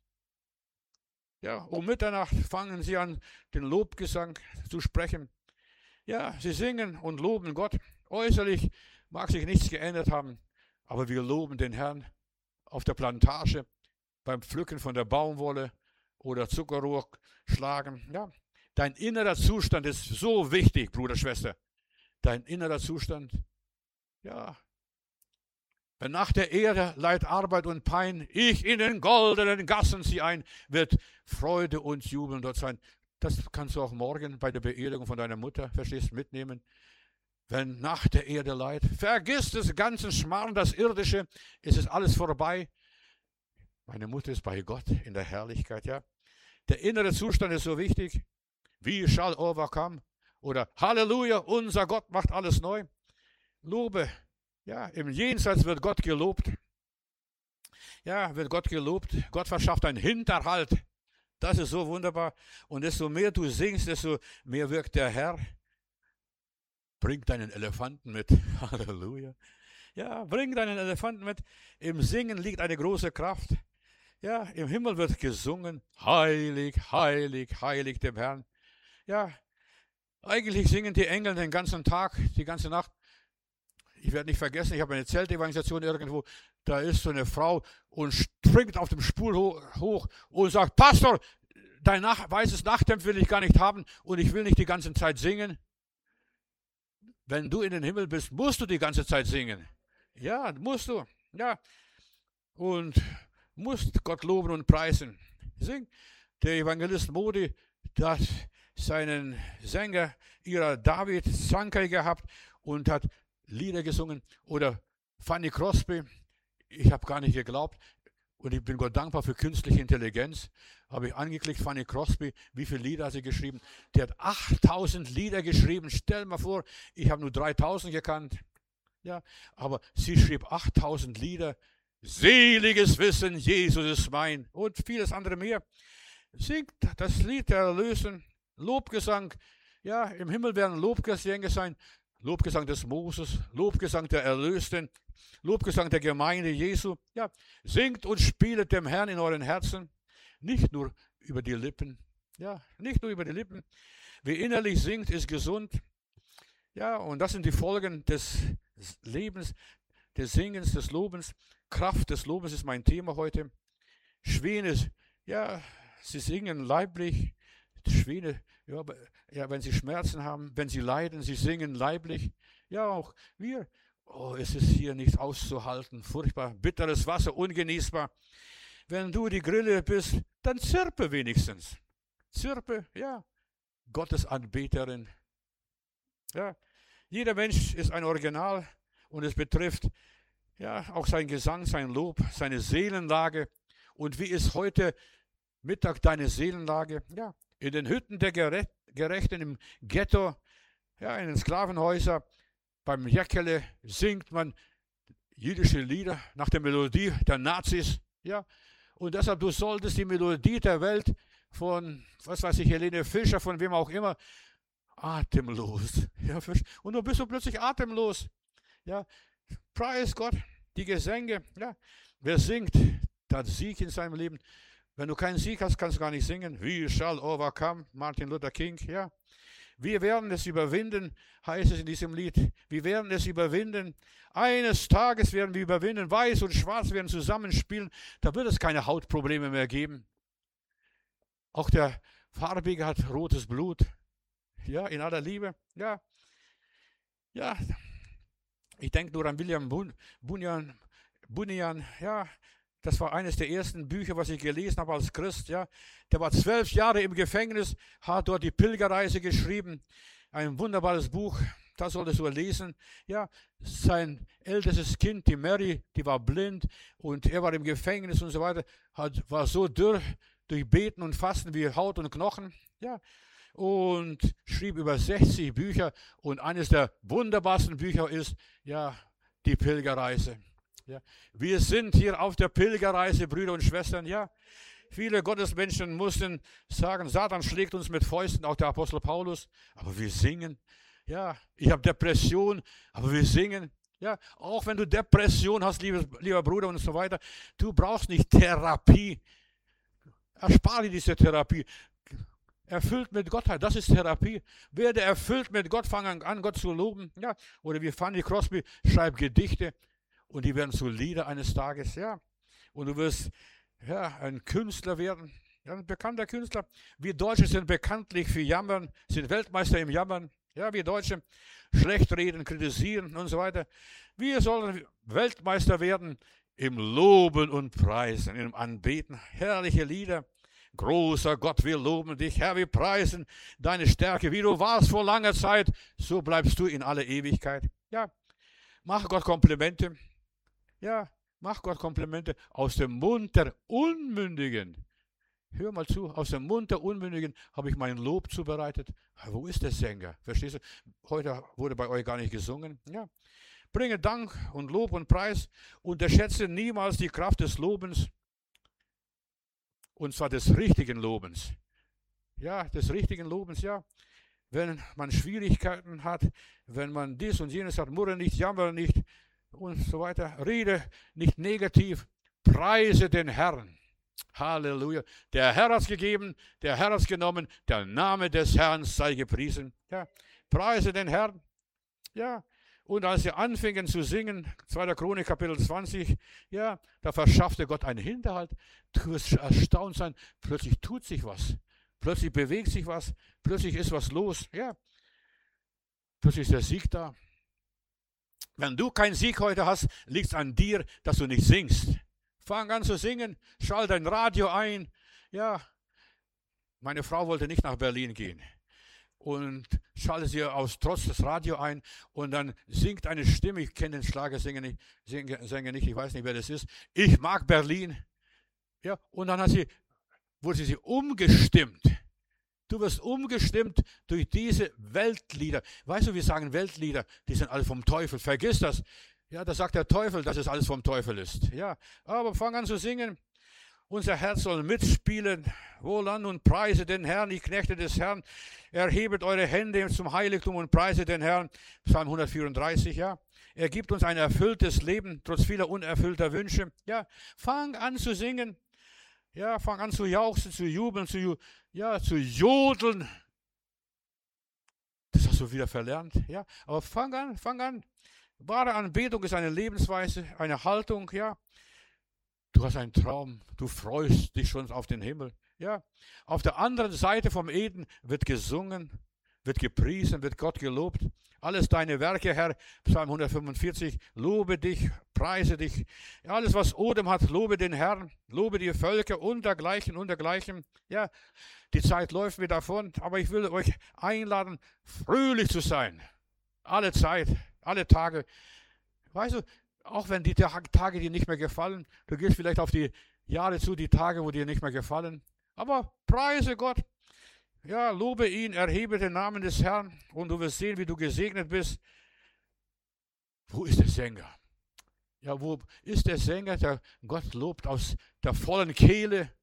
Ja, um Mitternacht fangen sie an, den Lobgesang zu sprechen. Ja, sie singen und loben Gott. Äußerlich mag sich nichts geändert haben, aber wir loben den Herrn auf der Plantage, beim Pflücken von der Baumwolle oder Zuckerrohr schlagen. Ja, dein innerer Zustand ist so wichtig, Bruder, Schwester. Dein innerer Zustand, ja. Wenn nach der Erde Leid, Arbeit und Pein, ich in den goldenen Gassen sie ein, wird Freude und Jubeln dort sein. Das kannst du auch morgen bei der Beerdigung von deiner Mutter, verstehst, mitnehmen. Wenn nach der Erde Leid, vergiss das ganze Schmarrn, das Irdische, es ist alles vorbei. Meine Mutter ist bei Gott in der Herrlichkeit, ja. Der innere Zustand ist so wichtig. Wie shall overcome? Oder Halleluja, unser Gott macht alles neu. Lobe, ja, im Jenseits wird Gott gelobt. Ja, wird Gott gelobt. Gott verschafft einen Hinterhalt. Das ist so wunderbar. Und desto mehr du singst, desto mehr wirkt der Herr. Bring deinen Elefanten mit. Halleluja. Ja, bring deinen Elefanten mit. Im Singen liegt eine große Kraft. Ja, im Himmel wird gesungen. Heilig, heilig, heilig dem Herrn. Ja, eigentlich singen die Engel den ganzen Tag, die ganze Nacht. Ich werde nicht vergessen, ich habe eine Zeltevangelisation irgendwo, da ist so eine Frau und springt auf dem Stuhl hoch und sagt, Pastor, dein Nach- weißes Nachthemd will ich gar nicht haben und ich will nicht die ganze Zeit singen. Wenn du in den Himmel bist, musst du die ganze Zeit singen. Ja, musst du. Ja. Und musst Gott loben und preisen. Sing. Der Evangelist Modi, der hat seinen Sänger, ihrer David Sankey gehabt und hat Lieder gesungen. Oder Fanny Crosby, ich habe gar nicht geglaubt und ich bin Gott dankbar für künstliche Intelligenz. Habe ich angeklickt, Fanny Crosby, wie viele Lieder hat sie geschrieben? Die hat achttausend Lieder geschrieben. Stell mal vor, ich habe nur dreitausend gekannt. Ja, aber sie schrieb achttausend Lieder. Seliges Wissen, Jesus ist mein und vieles andere mehr. Singt das Lied der Erlösung, Lobgesang. Ja, im Himmel werden Lobgesänge sein. Lobgesang des Moses, Lobgesang der Erlösten, Lobgesang der Gemeinde Jesu. Ja, singt und spielet dem Herrn in euren Herzen, nicht nur über die Lippen. Ja, nicht nur über die Lippen. Wer innerlich singt, ist gesund. Ja, und das sind die Folgen des Lebens, des Singens, des Lobens. Kraft des Lobens ist mein Thema heute. Schwäne, ja, sie singen leiblich. Schwäne, ja, ja, wenn sie Schmerzen haben, wenn sie leiden, sie singen leiblich. Ja, auch wir. Oh, es ist hier nicht auszuhalten. Furchtbar, bitteres Wasser, ungenießbar. Wenn du die Grille bist, dann zirpe wenigstens. Zirpe, ja. Gottes Anbeterin. Ja, jeder Mensch ist ein Original und es betrifft ja auch sein Gesang, sein Lob, seine Seelenlage. Und wie ist heute Mittag deine Seelenlage? Ja, in den Hütten der Gerechten im Ghetto, ja, in den Sklavenhäusern, beim Jäckele singt man jüdische Lieder nach der Melodie der Nazis. Ja, und deshalb, du solltest die Melodie der Welt von, was weiß ich, Helene Fischer, von wem auch immer, atemlos. Ja, und dann bist du plötzlich atemlos. Ja, preis Gott, die Gesänge. Ja, wer singt, der hat Sieg in seinem Leben. Wenn du keinen Sieg hast, kannst du gar nicht singen. We shall overcome, Martin Luther King. Ja, Wir werden es überwinden, heißt es in diesem Lied. Wir werden es überwinden. Eines Tages werden wir überwinden. Weiß und Schwarz werden zusammenspielen. Da wird es keine Hautprobleme mehr geben. Auch der Farbige hat rotes Blut. Ja, in aller Liebe. Ja, ja. Ich denke nur an William Bun Bunyan. Bunyan, ja. Das war eines der ersten Bücher, was ich gelesen habe als Christ. Ja. Der war zwölf Jahre im Gefängnis, hat dort die Pilgerreise geschrieben. Ein wunderbares Buch, das solltest du lesen. Ja, sein ältestes Kind, die Mary, die war blind und er war im Gefängnis und so weiter, hat, war so dürr durch Beten und Fasten wie Haut und Knochen. Ja, und schrieb über sechzig Bücher und eines der wunderbarsten Bücher ist, ja, die Pilgerreise. Ja, wir sind hier auf der Pilgerreise, Brüder und Schwestern, ja. Viele Gottesmenschen mussten sagen, Satan schlägt uns mit Fäusten, auch der Apostel Paulus, aber wir singen. Ja, ich habe Depression, aber wir singen. Ja, auch wenn du Depression hast, liebes, lieber Bruder und so weiter, du brauchst nicht Therapie. Erspare dir diese Therapie. Erfüllt mit Gottheit, das ist Therapie. Werde erfüllt mit Gott, fange an, Gott zu loben. Ja, oder wie Fanny Crosby, schreib Gedichte. Und die werden zu Lieder eines Tages, ja. Und du wirst, ja, ein Künstler werden, ja, ein bekannter Künstler. Wir Deutsche sind bekanntlich für Jammern, sind Weltmeister im Jammern. Ja, wir Deutsche schlecht reden, kritisieren und so weiter. Wir sollen Weltmeister werden im Loben und Preisen, im Anbeten. Herrliche Lieder. Großer Gott, wir loben dich, Herr, wir preisen deine Stärke. Wie du warst vor langer Zeit, so bleibst du in aller Ewigkeit. Ja, mach Gott Komplimente. Ja, mach Gott Komplimente aus dem Mund der Unmündigen. Hör mal zu, aus dem Mund der Unmündigen habe ich mein Lob zubereitet. Wo ist der Sänger? Verstehst du? Heute wurde bei euch gar nicht gesungen. Ja. Bringe Dank und Lob und Preis. Unterschätze niemals die Kraft des Lobens. Und zwar des richtigen Lobens. Ja, des richtigen Lobens, ja. Wenn man Schwierigkeiten hat, wenn man dies und jenes hat, murre nicht, jammere nicht, und so weiter. Rede nicht negativ, preise den Herrn. Halleluja. Der Herr hat es gegeben, der Herr hat es genommen, der Name des Herrn sei gepriesen. Ja, preise den Herrn. Ja, und als sie anfingen zu singen, zweiter Chronik Kapitel zwanzig, ja, da verschaffte Gott einen Hinterhalt. Du wirst erstaunt sein, plötzlich tut sich was. Plötzlich bewegt sich was, plötzlich ist was los. Ja, plötzlich ist der Sieg da. Wenn du keinen Sieg heute hast, liegt es an dir, dass du nicht singst. Fang an zu singen, schalte dein Radio ein. Ja, meine Frau wollte nicht nach Berlin gehen. Und schalte sie aus Trotz das Radio ein und dann singt eine Stimme, ich kenne den Schlagersänger nicht, Sänger nicht, ich weiß nicht, wer das ist. Ich mag Berlin. Ja, und dann hat sie, wurde sie, sie umgestimmt. Du wirst umgestimmt durch diese Weltlieder. Weißt du, wir sagen Weltlieder, die sind alle vom Teufel. Vergiss das. Ja, da sagt der Teufel, dass es alles vom Teufel ist. Ja, aber fang an zu singen. Unser Herz soll mitspielen. Wohlan und preise den Herrn, die Knechte des Herrn. Erhebet eure Hände zum Heiligtum und preise den Herrn. Psalm hundertvierunddreißig, ja. Er gibt uns ein erfülltes Leben, trotz vieler unerfüllter Wünsche. Ja, fang an zu singen. Ja, fang an zu jauchzen, zu jubeln, zu, ja, zu jodeln. Das hast du wieder verlernt. Ja, aber fang an, fang an. Wahre Anbetung ist eine Lebensweise, eine Haltung, ja. Du hast einen Traum, du freust dich schon auf den Himmel. Ja. Auf der anderen Seite vom Eden wird gesungen, wird gepriesen, wird Gott gelobt. Alles deine Werke, Herr, Psalm hundertfünfundvierzig, lobe dich, preise dich. Alles, was Odem hat, lobe den Herrn, lobe die Völker und dergleichen und dergleichen. Ja, die Zeit läuft mir davon, aber ich will euch einladen, fröhlich zu sein. Alle Zeit, alle Tage. Weißt du, auch wenn die Tage dir nicht mehr gefallen, du gehst vielleicht auf die Jahre zu, die Tage, wo dir nicht mehr gefallen, aber preise Gott. Ja, lobe ihn, erhebe den Namen des Herrn und du wirst sehen, wie du gesegnet bist. Wo ist der Sänger? Ja, wo ist der Sänger, der Gott lobt aus der vollen Kehle?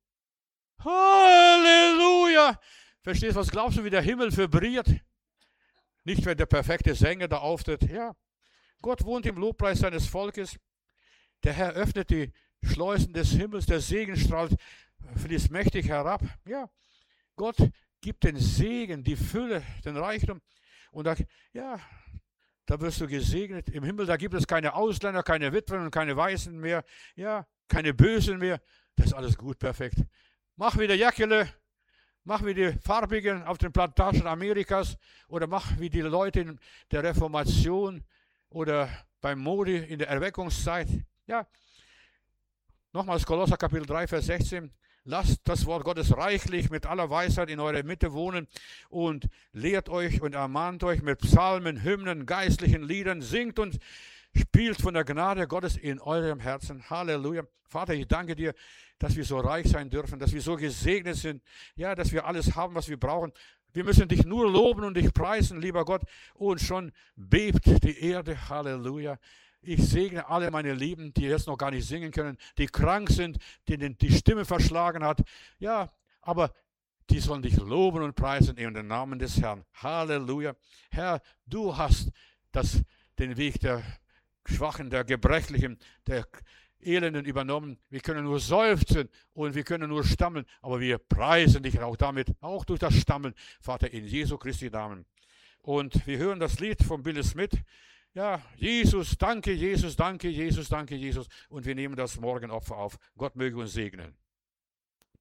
Halleluja! Verstehst du, was glaubst du, wie der Himmel vibriert? Nicht, wenn der perfekte Sänger da auftritt. Ja, Gott wohnt im Lobpreis seines Volkes. Der Herr öffnet die Schleusen des Himmels, der Segen strahlt, fließt mächtig herab. Ja, Gott gibt den Segen, die Fülle, den Reichtum. Und da, ja, da wirst du gesegnet. Im Himmel, da gibt es keine Ausländer, keine Witwen und keine Weißen mehr. Ja, keine Bösen mehr. Das ist alles gut, perfekt. Mach wieder Jäckele, mach wie die Farbigen auf den Plantagen Amerikas oder mach wie die Leute in der Reformation oder beim Modi in der Erweckungszeit. Ja, nochmals Kolosser Kapitel drei, Vers sechzehn. Lasst das Wort Gottes reichlich mit aller Weisheit in eurer Mitte wohnen und lehrt euch und ermahnt euch mit Psalmen, Hymnen, geistlichen Liedern, singt und spielt von der Gnade Gottes in eurem Herzen. Halleluja. Vater, ich danke dir, dass wir so reich sein dürfen, dass wir so gesegnet sind, ja, dass wir alles haben, was wir brauchen. Wir müssen dich nur loben und dich preisen, lieber Gott, und schon bebt die Erde. Halleluja. Ich segne alle meine Lieben, die jetzt noch gar nicht singen können, die krank sind, denen die Stimme verschlagen hat. Ja, aber die sollen dich loben und preisen in den Namen des Herrn. Halleluja. Herr, du hast das, den Weg der Schwachen, der Gebrechlichen, der Elenden übernommen. Wir können nur seufzen und wir können nur stammeln, aber wir preisen dich auch damit, auch durch das Stammeln, Vater, in Jesu Christi Namen. Und wir hören das Lied von Billy Smith. Ja, Jesus, danke, Jesus, danke, Jesus, danke, Jesus. Und wir nehmen das Morgenopfer auf. Gott möge uns segnen.